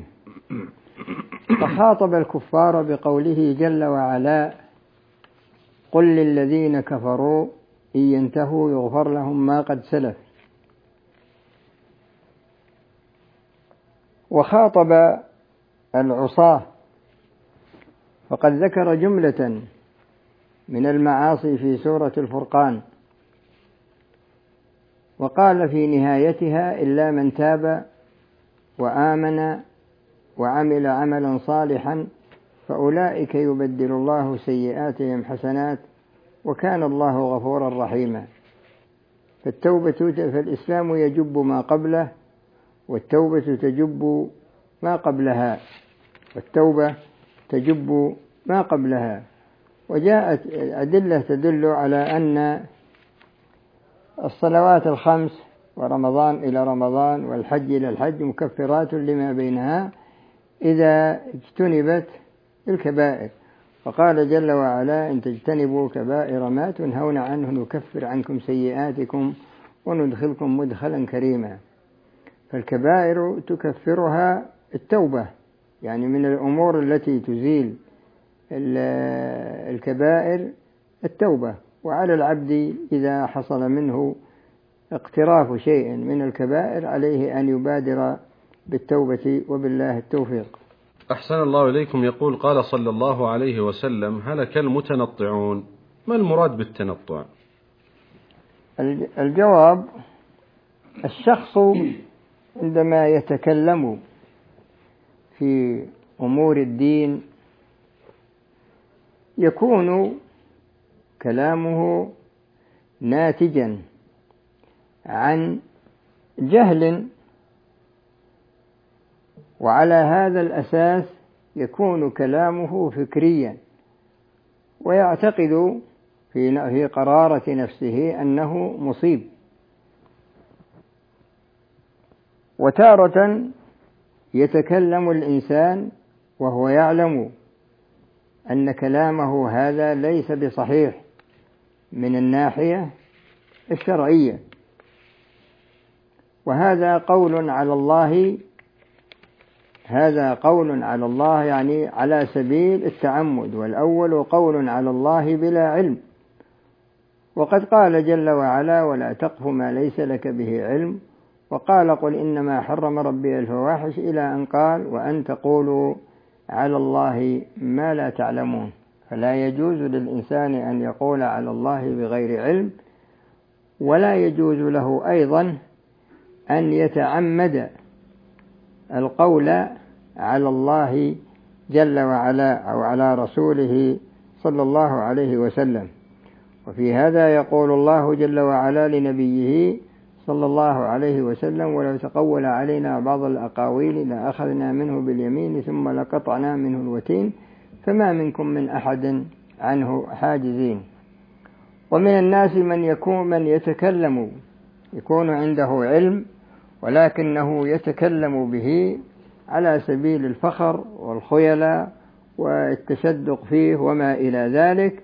فخاطب الكفار بقوله جل وعلا: قل للذين كفروا إن ينتهوا يغفر لهم ما قد سلف. وخاطب العصاة فقد ذكر جملة من المعاصي في سورة الفرقان، وقال في نهايتها: إلا من تاب وآمن وعمل عملا صالحا فأولئك يبدل الله سيئاتهم حسنات وكان الله غفورا رحيما. فالتوبة فالإسلام يجب ما قبله، والتوبة تجب ما قبلها، والتوبة تجب ما قبلها. وجاءت أدلة تدل على أن الصلوات الخمس ورمضان إلى رمضان والحج إلى الحج مكفرات لما بينها إذا اجتنبت الكبائر. فقال جل وعلا: إن تجتنبوا كبائر ما تنهون عنه نكفر عنكم سيئاتكم وندخلكم مدخلا كريما. فالكبائر تكفرها التوبة، يعني من الأمور التي تزيل الكبائر التوبة. وعلى العبد إذا حصل منه اقتراف شيء من الكبائر عليه أن يبادر بالتوبة، وبالله التوفيق. أحسن الله إليكم. يقول: قال صلى الله عليه وسلم: هلك المتنطعون. ما المراد بالتنطع؟ الجواب: الشخص عندما يتكلم في أمور الدين يكون كلامه ناتجا عن جهل، وعلى هذا الأساس يكون كلامه فكريا، ويعتقد في قرارة نفسه أنه مصيب. وتارة يتكلم الإنسان وهو يعلم أن كلامه هذا ليس بصحيح من الناحية الشرعية، وهذا قول على الله هذا قول على الله يعني على سبيل التعمد، والأول قول على الله بلا علم. وقد قال جل وعلا: ولا تقف ما ليس لك به علم، وقال: قل إنما حرم ربي الفواحش، إلى أن قال: وأن تقولوا على الله ما لا تعلمون. فلا يجوز للإنسان أن يقول على الله بغير علم، ولا يجوز له أيضا أن يتعمد القول على الله جل وعلا أو على رسوله صلى الله عليه وسلم. وفي هذا يقول الله جل وعلا لنبيه صلى الله عليه وسلم: ولو تقول علينا بعض الأقاويل لأخذنا منه باليمين ثم لقطعنا منه الوتين فما منكم من أحد عنه حاجزين. ومن الناس من يكون من يتكلم يكون عنده علم ولكنه يتكلم به على سبيل الفخر والخيلاء والتشدق فيه وما إلى ذلك،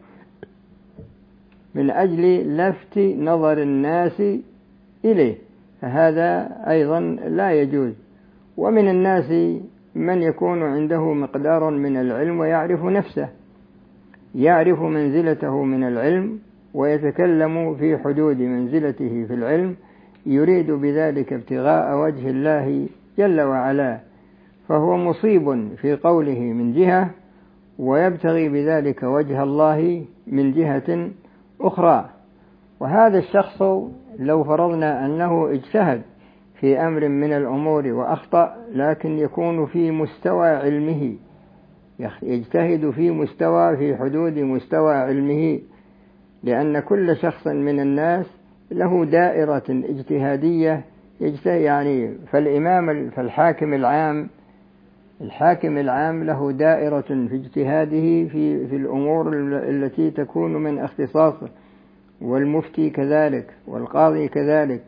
من أجل لفت نظر الناس إليه، فهذا أيضا لا يجوز. ومن الناس من يكون عنده مقدار من العلم ويعرف نفسه، يعرف منزلته من العلم ويتكلم في حدود منزلته في العلم، يريد بذلك ابتغاء وجه الله جل وعلا، فهو مصيب في قوله من جهة، ويبتغي بذلك وجه الله من جهة أخرى. وهذا الشخص لو فرضنا أنه اجتهد في أمر من الأمور وأخطأ، لكن يكون في مستوى علمه، يجتهد في مستوى في حدود مستوى علمه، لأن كل شخص من الناس له دائرة اجتهادية يجتهد يعني. فالإمام فالحاكم العام الحاكم العام له دائرة في اجتهاده في في الأمور التي تكون من اختصاصه، والمفتي كذلك، والقاضي كذلك،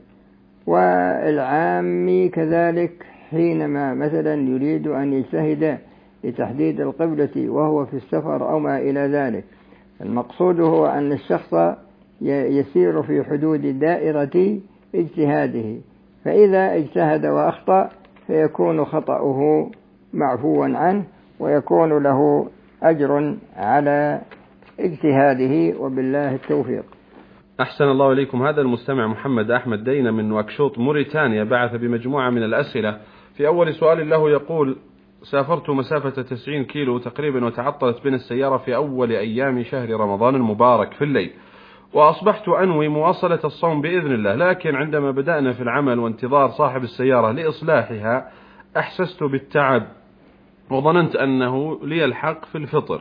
والعامي كذلك، حينما مثلا يريد أن يجتهد لتحديد القبلة وهو في السفر أو ما إلى ذلك. المقصود هو أن الشخص يسير في حدود دائرة اجتهاده، فإذا اجتهد وأخطأ فيكون خطأه معفوا عنه، ويكون له أجر على اجتهاده، وبالله التوفيق. أحسن الله إليكم. هذا المستمع محمد أحمد دينا من نواكشوط موريتانيا بعث بمجموعة من الأسئلة. في أول سؤال له يقول: سافرت مسافة تسعين كيلو تقريبا وتعطلت بنا السيارة في أول أيام شهر رمضان المبارك في الليل، وأصبحت أنوي مواصلة الصوم بإذن الله، لكن عندما بدأنا في العمل وانتظار صاحب السيارة لإصلاحها أحسست بالتعب وظننت أنه لي الحق في الفطر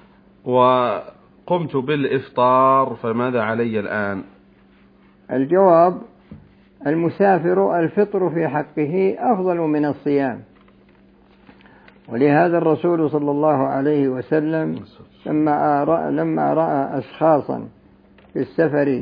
وقمت بالإفطار، فماذا علي الآن؟ الجواب: المسافر الفطر في حقه أفضل من الصيام، ولهذا الرسول صلى الله عليه وسلم لما رأى, لما رأى أشخاصا في السفر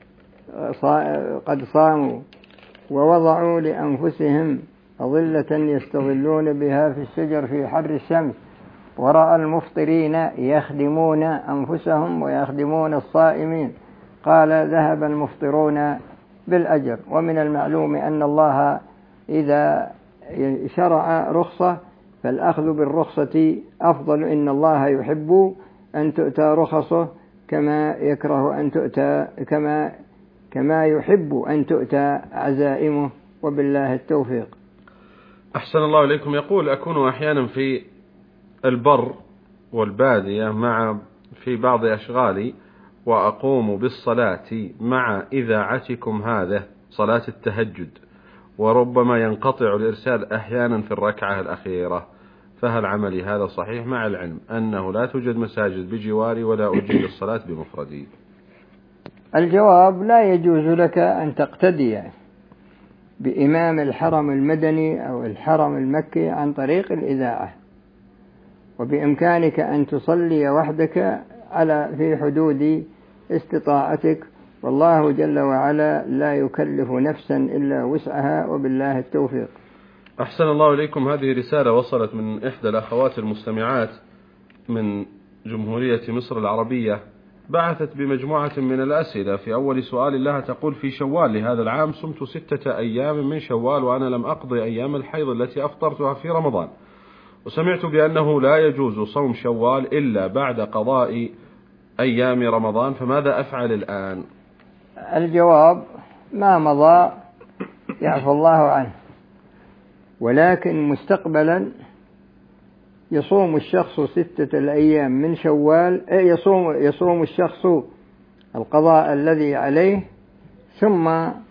قد صاموا ووضعوا لأنفسهم أظلة يستظلون بها في الشجر في حر الشمس، ورأى المفطرين يخدمون أنفسهم ويخدمون الصائمين، قال: ذهب المفطرون بالأجر. ومن المعلوم أن الله إذا شرع رخصة فالأخذ بالرخصة أفضل، إن الله يحب أن تؤتى رخصه كما يكره أن تؤتى كما كما يحب أن تؤتى عزائمه، وبالله التوفيق. أحسن الله إليكم. يقول: أكون أحيانا في البر والبادية مع في بعض أشغالي وأقوم بالصلاة مع إذاعتكم هذا صلاة التهجد، وربما ينقطع الإرسال أحيانا في الركعة الأخيرة، فهل عملي هذا صحيح مع العلم أنه لا توجد مساجد بجواري ولا أجيد الصلاة بمفردي؟ الجواب: لا يجوز لك أن تقتدي بإمام الحرم المدني أو الحرم المكي عن طريق الإذاعة، وبإمكانك أن تصلي وحدك على في حدود استطاعتك، والله جل وعلا لا يكلف نفسا إلا وسعها، وبالله التوفيق. أحسن الله إليكم. هذه رسالة وصلت من إحدى الأخوات المستمعات من جمهورية مصر العربية، بعثت بمجموعة من الأسئلة. في أول سؤال لها تقول: في شوال لهذا العام صمت ستة أيام من شوال وأنا لم أقضي أيام الحيض التي أفطرتها في رمضان، وسمعت بأنه لا يجوز صوم شوال إلا بعد قضاء أيام رمضان، فماذا أفعل الآن؟ الجواب: ما مضى يعفو الله عنه، ولكن مستقبلا يصوم الشخص ستة الأيام من شوال، يصوم, يصوم الشخص القضاء الذي عليه ثم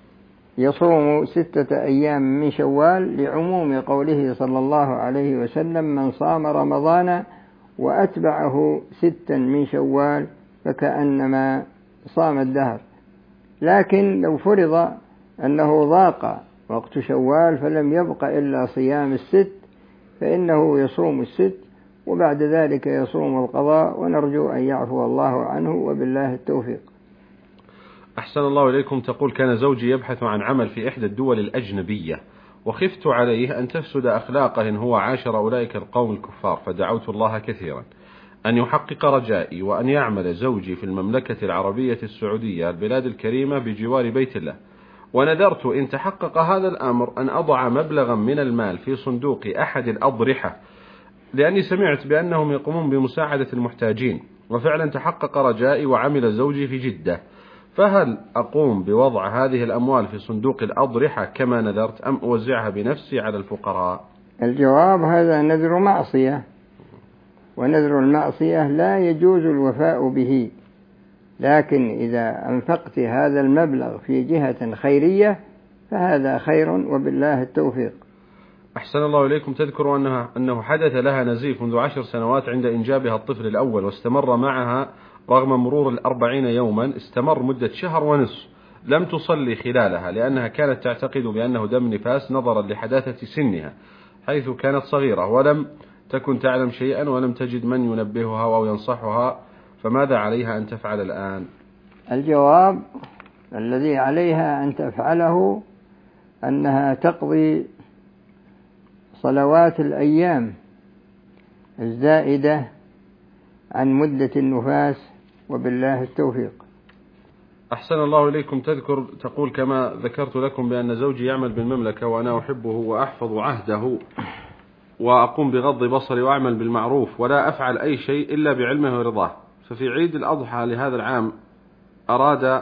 يصوم ستة أيام من شوال، لعموم قوله صلى الله عليه وسلم: من صام رمضان وأتبعه ستا من شوال فكأنما صام الدهر. لكن لو فرض أنه ضاق وقت شوال فلم يبق إلا صيام الست، فإنه يصوم الست وبعد ذلك يصوم القضاء، ونرجو أن يعفو الله عنه، وبالله التوفيق. أحسن الله إليكم. تقول: كان زوجي يبحث عن عمل في إحدى الدول الأجنبية، وخفت عليه أن تفسد أخلاقه إن هو عاشر أولئك القوم الكفار، فدعوت الله كثيرا أن يحقق رجائي وأن يعمل زوجي في المملكة العربية السعودية البلاد الكريمة بجوار بيت الله، ونذرت إن تحقق هذا الأمر أن أضع مبلغا من المال في صندوق أحد الأضرحة، لأني سمعت بأنهم يقومون بمساعدة المحتاجين، وفعلا تحقق رجائي وعمل زوجي في جدة، فهل أقوم بوضع هذه الأموال في صندوق الأضرحة كما نذرت أم أوزعها بنفسي على الفقراء؟ الجواب: هذا نذر معصية، ونذر المعصية لا يجوز الوفاء به، لكن إذا أنفقت هذا المبلغ في جهة خيرية فهذا خير، وبالله التوفيق. أحسن الله إليكم. تذكر أنها أنه حدث لها نزيف منذ عشر سنوات عند إنجابها الطفل الأول، واستمر معها رغم مرور الأربعين يوما، استمر مدة شهر ونصف لم تصلي خلالها، لأنها كانت تعتقد بأنه دم نفاس نظرا لحداثة سنها حيث كانت صغيرة، ولم تكن تعلم شيئا ولم تجد من ينبهها أو ينصحها، فماذا عليها أن تفعل الآن؟ الجواب: الذي عليها أن تفعله أنها تقضي صلوات الأيام الزائدة عن مدة النفاس، وبالله التوفيق. أحسن الله إليكم. تذكر تقول: كما ذكرت لكم بأن زوجي يعمل بالمملكة وأنا أحبه وأحفظ عهده وأقوم بغض بصري وأعمل بالمعروف ولا أفعل أي شيء إلا بعلمه ورضاه، ففي عيد الأضحى لهذا العام أراد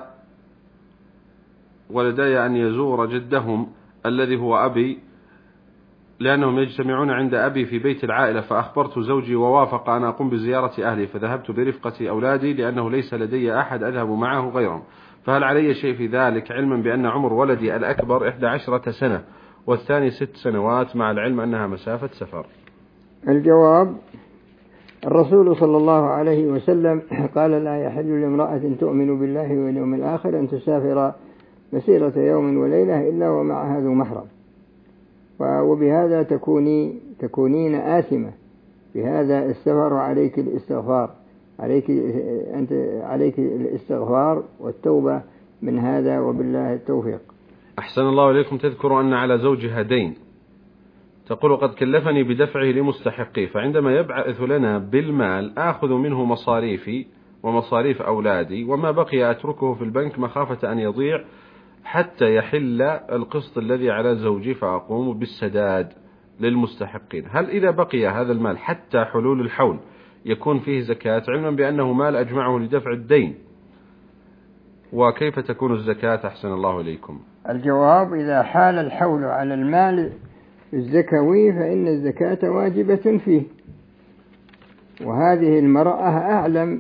ولدي أن يزور جدهم الذي هو أبي لأنهم يجتمعون عند أبي في بيت العائلة، فأخبرت زوجي ووافق أن أقوم بزيارة أهلي، فذهبت برفقة أولادي لأنه ليس لدي أحد أذهب معه غيرهم، فهل علي شيء في ذلك، علما بأن عمر ولدي الأكبر إحدى عشرة سنة والثاني ست سنوات، مع العلم أنها مسافة سفر؟ الجواب: الرسول صلى الله عليه وسلم قال: لا يحل لامرأة تؤمن بالله واليوم الآخر أن تسافر مسيرة يوم وليلة إلا ومعها ذو محرم، وبهذا تكوني تكونين آثمة بهذا السفر، وعليك الاستغفار، عليك أنت عليك الاستغفار والتوبة من هذا، وبالله التوفيق. أحسن الله إليكم. تذكر أن على زوجها دين، تقول: قد كلفني بدفعه لمستحقيه، فعندما يبعث لنا بالمال آخذ منه مصاريفي ومصاريف أولادي، وما بقي أتركه في البنك مخافة أن يضيع حتى يحل القسط الذي على زوجي، فأقوم بالسداد للمستحقين. هل إذا بقي هذا المال حتى حلول الحول يكون فيه زكاة، علما بأنه مال أجمعه لدفع الدين؟ وكيف تكون الزكاة أحسن الله إليكم؟ الجواب: إذا حال الحول على المال الزكوي فإن الزكاة واجبة فيه، وهذه المرأة أعلم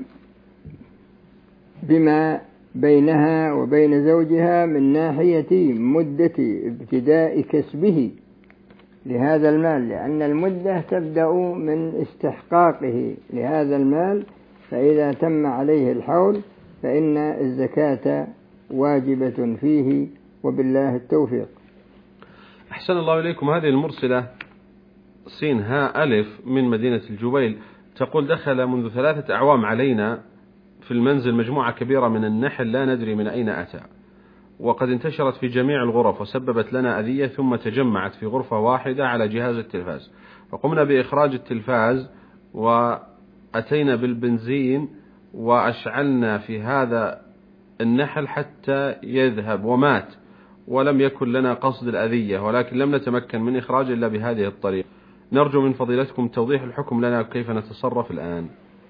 بما بينها وبين زوجها من ناحية مدة ابتداء كسبه لهذا المال، لأن المدة تبدأ من استحقاقه لهذا المال، فإذا تم عليه الحول فإن الزكاة واجبة فيه، وبالله التوفيق. أحسن الله إليكم. هذه المرسلة سين ها ألف من مدينة الجبيل تقول: دخل منذ ثلاثة أعوام علينا في المنزل مجموعة كبيرة من النحل لا ندري من أين أتى، وقد انتشرت في جميع الغرف وسببت لنا أذية، ثم تجمعت في غرفة واحدة على جهاز التلفاز، فقمنا بإخراج التلفاز وأتينا بالبنزين وأشعلنا في هذا النحل حتى يذهب ومات، ولم يكن لنا قصد الأذية، ولكن لم نتمكن من إخراج إلا بهذه الطريقة. نرجو من فضيلتكم توضيح الحكم لنا كيف نتصرف الآن.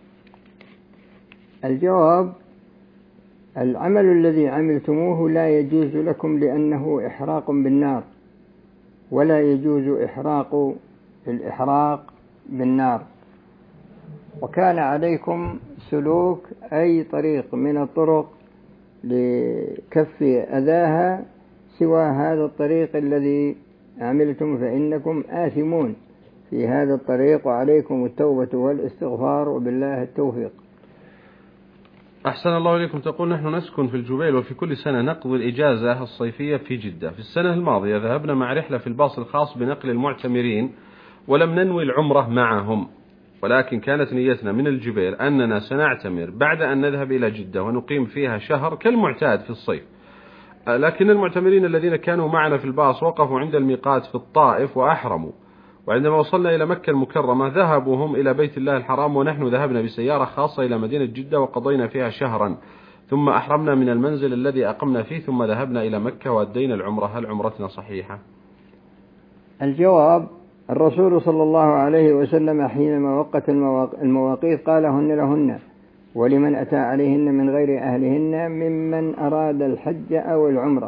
الجواب: العمل الذي عملتموه لا يجوز لكم لأنه إحراق بالنار، ولا يجوز إحراق الإحراق بالنار، وكان عليكم سلوك أي طريق من الطرق لكف أذاها سوى هذا الطريق الذي عملتم، فإنكم آثمون في هذا الطريق، وعليكم التوبة والاستغفار، وبالله التوفيق. أحسن الله إليكم. تقول: نحن نسكن في الجبيل، وفي كل سنة نقضي الإجازة الصيفية في جدة. في السنة الماضية ذهبنا مع رحلة في الباص الخاص بنقل المعتمرين، ولم ننوي العمرة معهم، ولكن كانت نيتنا من الجبيل أننا سنعتمر بعد أن نذهب إلى جدة ونقيم فيها شهر كالمعتاد في الصيف. لكن المعتمرين الذين كانوا معنا في الباص وقفوا عند الميقات في الطائف وأحرموا، وعندما وصلنا إلى مكة المكرمة ذهبوا هم إلى بيت الله الحرام، ونحن ذهبنا بسيارة خاصة إلى مدينة جدة وقضينا فيها شهرا، ثم أحرمنا من المنزل الذي أقمنا فيه، ثم ذهبنا إلى مكة وأدينا العمرة. هل عمرتنا صحيحة؟ الجواب: الرسول صلى الله عليه وسلم حينما وقت المواقيت قالهن لهن ولمن أتى عليهن من غير أهلهن ممن أراد الحج أو العمرة،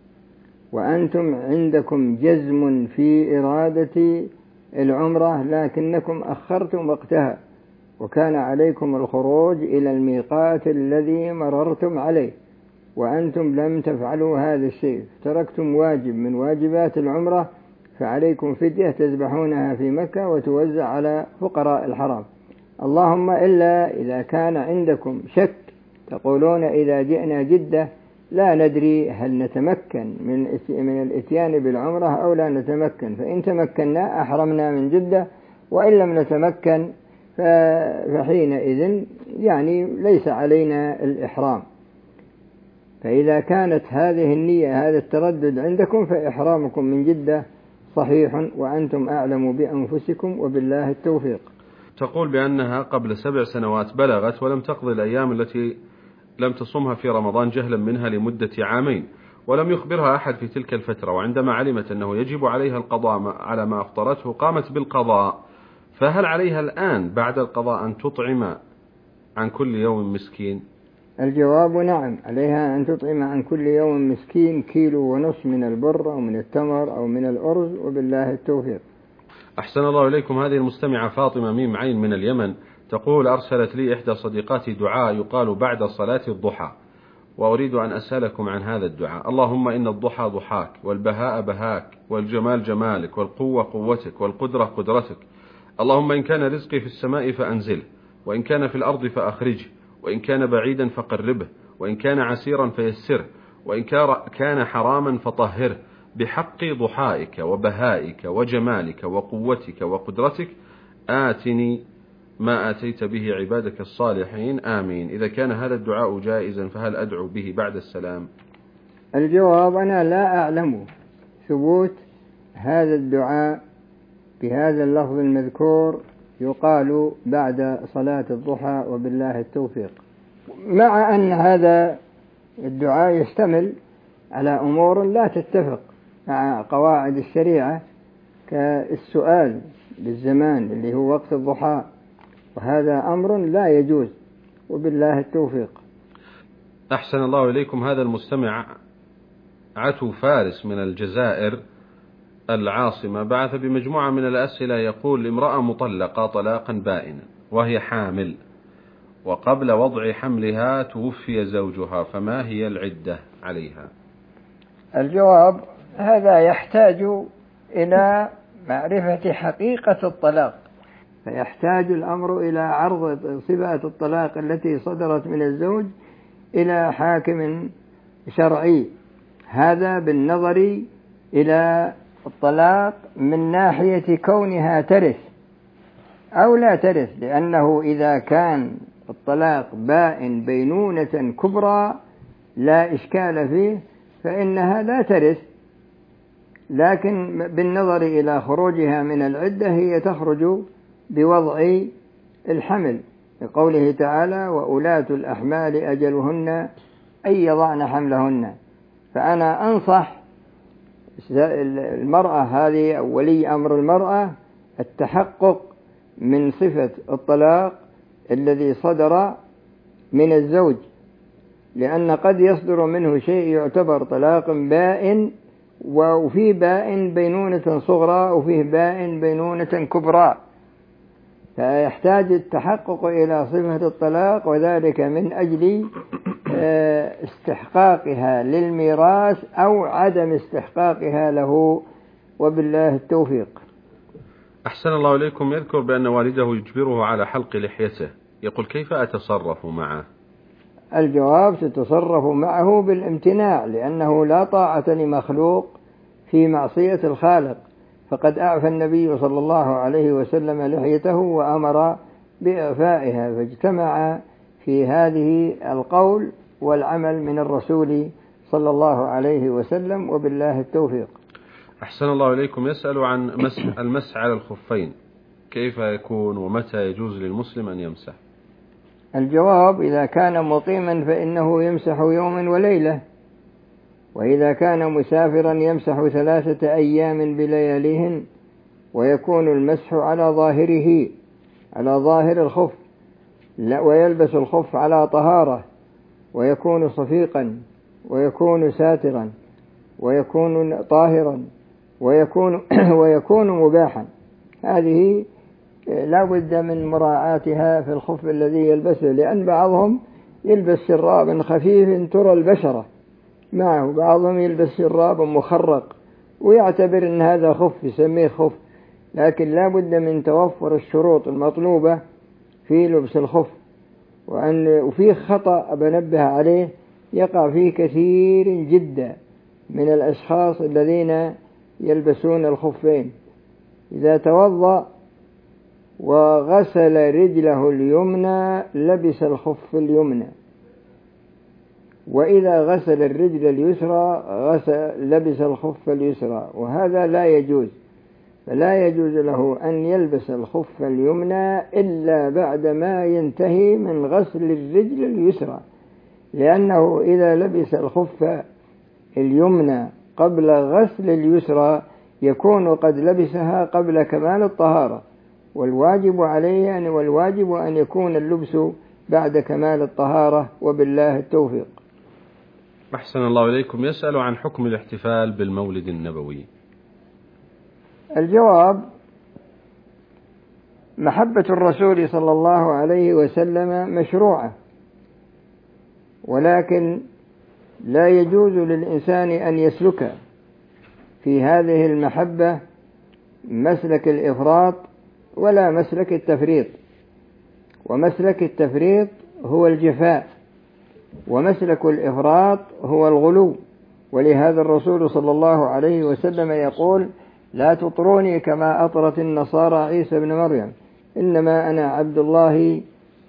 وأنتم عندكم جزم في إرادة العمرة لكنكم أخرتم وقتها، وكان عليكم الخروج إلى الميقات الذي مررتم عليه، وأنتم لم تفعلوا هذا الشيء، تركتم واجب من واجبات العمرة، فعليكم فدية تذبحونها في مكة وتوزع على فقراء الحرام، اللهم إلا إذا كان عندكم شك تقولون إذا جئنا جدة لا ندري هل نتمكن من من الاتيان بالعمرة أو لا نتمكن، فإن تمكنا أحرمنا من جدة، وإن لم نتمكن فحينئذ يعني ليس علينا الإحرام. فإذا كانت هذه النية هذا التردد عندكم فإحرامكم من جدة صحيح، وأنتم أعلم بأنفسكم، وبالله التوفيق. تقول بأنها قبل سبع سنوات بلغت ولم تقضي الأيام التي لم تصمها في رمضان جهلا منها لمدة عامين، ولم يخبرها أحد في تلك الفترة، وعندما علمت أنه يجب عليها القضاء على ما أفطرته قامت بالقضاء، فهل عليها الآن بعد القضاء أن تطعم عن كل يوم مسكين؟ الجواب: نعم، عليها أن تطعم عن كل يوم مسكين كيلو ونصف من البر أو من التمر أو من الأرز، وبالله التوفيق. أحسن الله إليكم. هذه المستمعة فاطمة ميم عين من اليمن تقول: أرسلت لي إحدى صديقاتي دعاء يقال بعد صلاة الضحى، وأريد أن أسألكم عن هذا الدعاء. اللهم إن الضحى ضحاك، والبهاء بهاك، والجمال جمالك، والقوة قوتك، والقدرة قدرتك. اللهم إن كان رزقي في السماء فأنزله، وإن كان في الأرض فأخرجه، وإن كان بعيدا فقربه، وإن كان عسيرا فيسره، وإن كان حراما فطهره، بحق ضحائك وبهائك وجمالك وقوتك وقدرتك آتني ما آتيت به عبادك الصالحين، آمين. إذا كان هذا الدعاء جائزا فهل أدعو به بعد السلام؟ الجواب: أنا لا أعلم ثبوت هذا الدعاء بهذا اللفظ المذكور يقال بعد صلاة الضحى، وبالله التوفيق. مع أن هذا الدعاء يشتمل على أمور لا تتفق مع قواعد الشريعة، كالسؤال بالزمان اللي هو وقت الضحى، وهذا أمر لا يجوز، وبالله التوفيق. أحسن الله إليكم. هذا المستمع عتو فارس من الجزائر العاصمة بعث بمجموعة من الأسئلة، يقول: امرأة مطلقة طلاقا بائنا وهي حامل، وقبل وضع حملها توفي زوجها، فما هي العدة عليها؟ الجواب: هذا يحتاج إلى معرفة حقيقة الطلاق، فيحتاج الأمر إلى عرض صفات الطلاق التي صدرت من الزوج إلى حاكم شرعي، هذا بالنظر إلى الطلاق من ناحية كونها ترث أو لا ترث، لأنه إذا كان الطلاق بائن بينونة كبرى لا إشكال فيه فإنها لا ترث، لكن بالنظر إلى خروجها من العدة هي تخرج بوضع الحمل، لقوله تعالى: وأولاة الأحمال أجلهن أن يضعن حملهن. فأنا أنصح المرأة هذه أو ولي أمر المرأة التحقق من صفة الطلاق الذي صدر من الزوج، لأن قد يصدر منه شيء يعتبر طلاق بائن، وفيه بائن بينونة صغرى وفيه بائن بينونة كبرى، فيحتاج التحقق إلى صفة الطلاق، وذلك من أجل استحقاقها للميراث أو عدم استحقاقها له، وبالله التوفيق. أحسن الله إليكم. يذكر بأن والده يجبره على حلق لحيته، يقول: كيف أتصرف معه؟ الجواب: تتصرف معه بالامتناع، لأنه لا طاعة لمخلوق في معصية الخالق، فقد أعفى النبي صلى الله عليه وسلم لحيته وأمر بإعفائها، فاجتمع في هذه القول والعمل من الرسول صلى الله عليه وسلم، وبالله التوفيق. أحسن الله إليكم. يسأل عن مسح المسح على الخفين، كيف يكون ومتى يجوز للمسلم أن يمسح؟ الجواب: إذا كان مقيما فإنه يمسح يوما وليلة، وإذا كان مسافرا يمسح ثلاثة أيام بلياليهن، ويكون المسح على ظاهره على ظاهر الخف، ويلبس الخف على طهارة، ويكون صفيقا، ويكون ساترا، ويكون طاهرا، ويكون ويكون مباحا. هذه لا بد من مراعاتها في الخف الذي يلبسه، لأن بعضهم يلبس شرابا خفيف ترى البشرة معه، بعضهم يلبس شرابا مخرق ويعتبر أن هذا خف يسميه خف، لكن لا بد من توفر الشروط المطلوبة في لبس الخف. وأن وفيه خطأ بنبه عليه يقع فيه كثير جدا من الأشخاص الذين يلبسون الخفين: إذا توضأ وغسل رجله اليمنى لبس الخف اليمنى، وإذا غسل الرجل اليسرى غسل لبس الخف اليسرى، وهذا لا يجوز، فلا يجوز له أن يلبس الخف اليمنى إلا بعدما ينتهي من غسل الرجل اليسرى، لأنه إذا لبس الخف اليمنى قبل غسل اليسرى يكون قد لبسها قبل كمال الطهارة، والواجب عليه أن والواجب أن يكون اللبس بعد كمال الطهارة، وبالله التوفيق. أحسن الله إليكم. يسأل عن حكم الاحتفال بالمولد النبوي. الجواب: محبة الرسول صلى الله عليه وسلم مشروعة، ولكن لا يجوز للإنسان أن يسلك في هذه المحبة مسلك الإفراط ولا مسلك التفريط. ومسلك التفريط هو الجفاء، ومسلك الإفراط هو الغلو. ولهذا الرسول صلى الله عليه وسلم يقول: لا تطروني كما أطرت النصارى عيسى بن مريم، إنما أنا عبد الله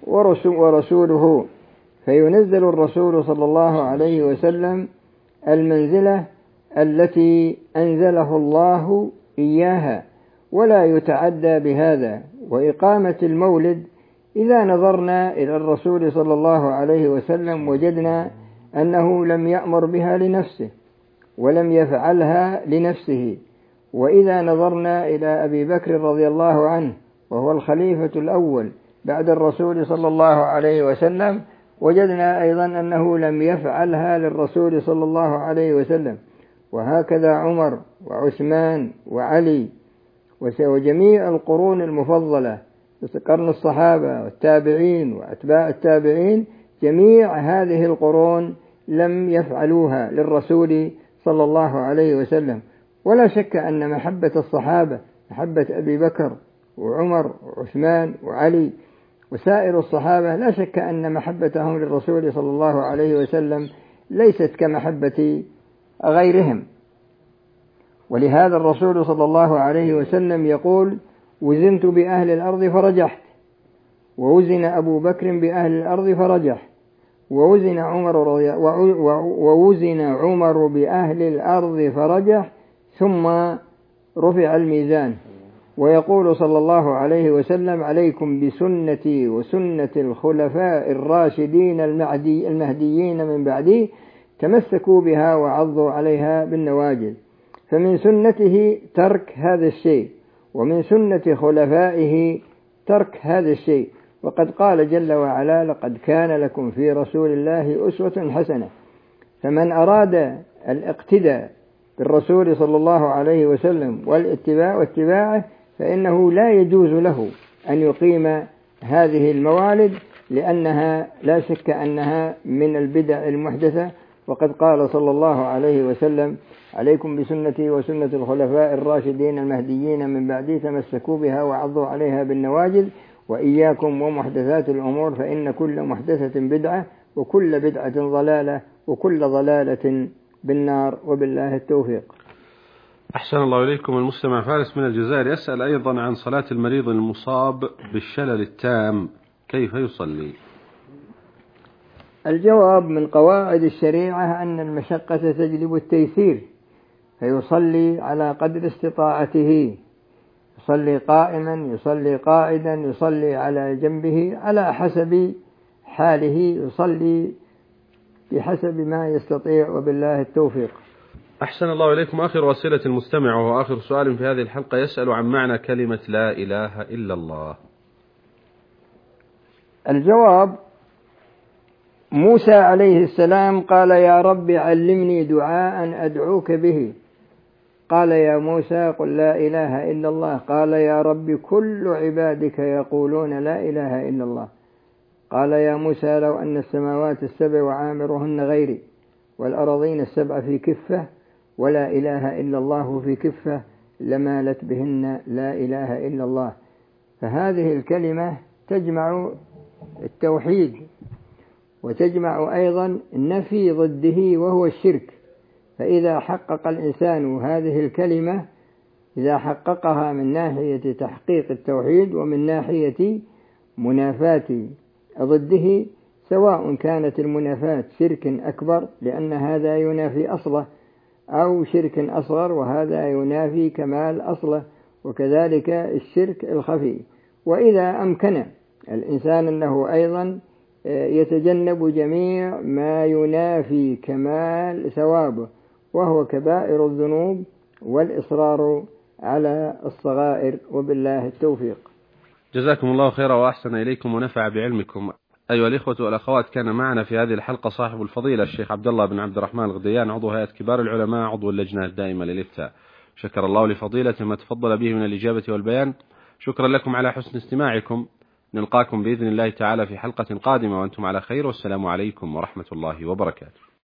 ورسوله. فينزل الرسول صلى الله عليه وسلم المنزلة التي أنزله الله إياها، ولا يتعدى بهذا. وإقامة المولد إذا نظرنا إلى الرسول صلى الله عليه وسلم وجدنا أنه لم يأمر بها لنفسه ولم يفعلها لنفسه. وإذا نظرنا إلى أبي بكر رضي الله عنه وهو الخليفة الأول بعد الرسول صلى الله عليه وسلم، وجدنا أيضا أنه لم يفعلها للرسول صلى الله عليه وسلم. وهكذا عمر وعثمان وعلي وجميع القرون المفضلة، قرن الصحابة والتابعين وأتباع التابعين، جميع هذه القرون لم يفعلوها للرسول صلى الله عليه وسلم. ولا شك أن محبة الصحابة، محبة أبي بكر وعمر وعثمان وعلي وسائر الصحابة، لا شك أن محبتهم للرسول صلى الله عليه وسلم ليست كمحبة غيرهم. ولهذا الرسول صلى الله عليه وسلم يقول: وزنت بأهل الأرض فرجحت، ووزن أبو بكر بأهل الأرض فرجح، ووزن عمر, ووزن عمر بأهل الأرض فرجح، ثم رفع الميزان. ويقول صلى الله عليه وسلم: عليكم بسنتي وسنة الخلفاء الراشدين المهدي المهديين من بعدي، تمسكوا بها وعضوا عليها بالنواجذ. فمن سنته ترك هذا الشيء، ومن سنة خلفائه ترك هذا الشيء. وقد قال جل وعلا: لقد كان لكم في رسول الله أسوة حسنة. فمن أراد الاقتداء بالرسول صلى الله عليه وسلم والاتباع واتباعه، فإنه لا يجوز له أن يقيم هذه الموالد، لأنها لا شك أنها من البدع المحدثة. وقد قال صلى الله عليه وسلم: عليكم بسنتي وسنة الخلفاء الراشدين المهديين من بعدي، تمسكوا بها وعضوا عليها بالنواجذ، وإياكم ومحدثات الأمور، فإن كل محدثة بدعة، وكل بدعة ضلالة، وكل ضلالة بالنار، وبالله التوفيق. أحسن الله إليكم. المستمع فارس من الجزائر يسأل أيضا عن صلاة المريض المصاب بالشلل التام، كيف يصلي؟ الجواب: من قواعد الشريعة أن المشقة تجلب التيسير، فيصلي على قدر استطاعته، يصلي قائما، يصلي قاعدا، يصلي على جنبه، على حسب حاله، يصلي بحسب ما يستطيع، وبالله التوفيق. أحسن الله إليكم. آخر أسئلة المستمع وهو آخر سؤال في هذه الحلقة يسأل عن معنى كلمة لا إله إلا الله. الجواب: موسى عليه السلام قال: يا رب علمني دعاء أدعوك به. قال: يا موسى قل لا إله إلا الله. قال: يا رب كل عبادك يقولون لا إله إلا الله. قال: يا موسى لو أن السماوات السبع وعامرهن غيري، والأراضين السبع في كفة، ولا إله إلا الله في كفة، لمالت بهن لا إله إلا الله. فهذه الكلمة تجمع التوحيد، وتجمع أيضا نفي ضده وهو الشرك. فإذا حقق الإنسان هذه الكلمة، إذا حققها من ناحية تحقيق التوحيد ومن ناحية منافاة ضده، سواء كانت المنافاة شرك أكبر لأن هذا ينافي أصله، أو شرك أصغر وهذا ينافي كمال أصله، وكذلك الشرك الخفي. وإذا أمكن الإنسان أنه أيضا يتجنب جميع ما ينافي كمال ثوابه، وهو كبائر الذنوب والإصرار على الصغائر، وبالله التوفيق. جزاكم الله خيرا وأحسن إليكم ونفع بعلمكم. أيها الإخوة والأخوات، كان معنا في هذه الحلقة صاحب الفضيلة الشيخ عبد الله بن عبد الرحمن الغديان، عضو هيئة كبار العلماء، عضو اللجنة الدائمة للإفتاء. شكر الله لفضيلته ما تفضل به من الإجابة والبيان، شكرا لكم على حسن استماعكم، نلقاكم بإذن الله تعالى في حلقة قادمة وأنتم على خير، والسلام عليكم ورحمة الله وبركاته.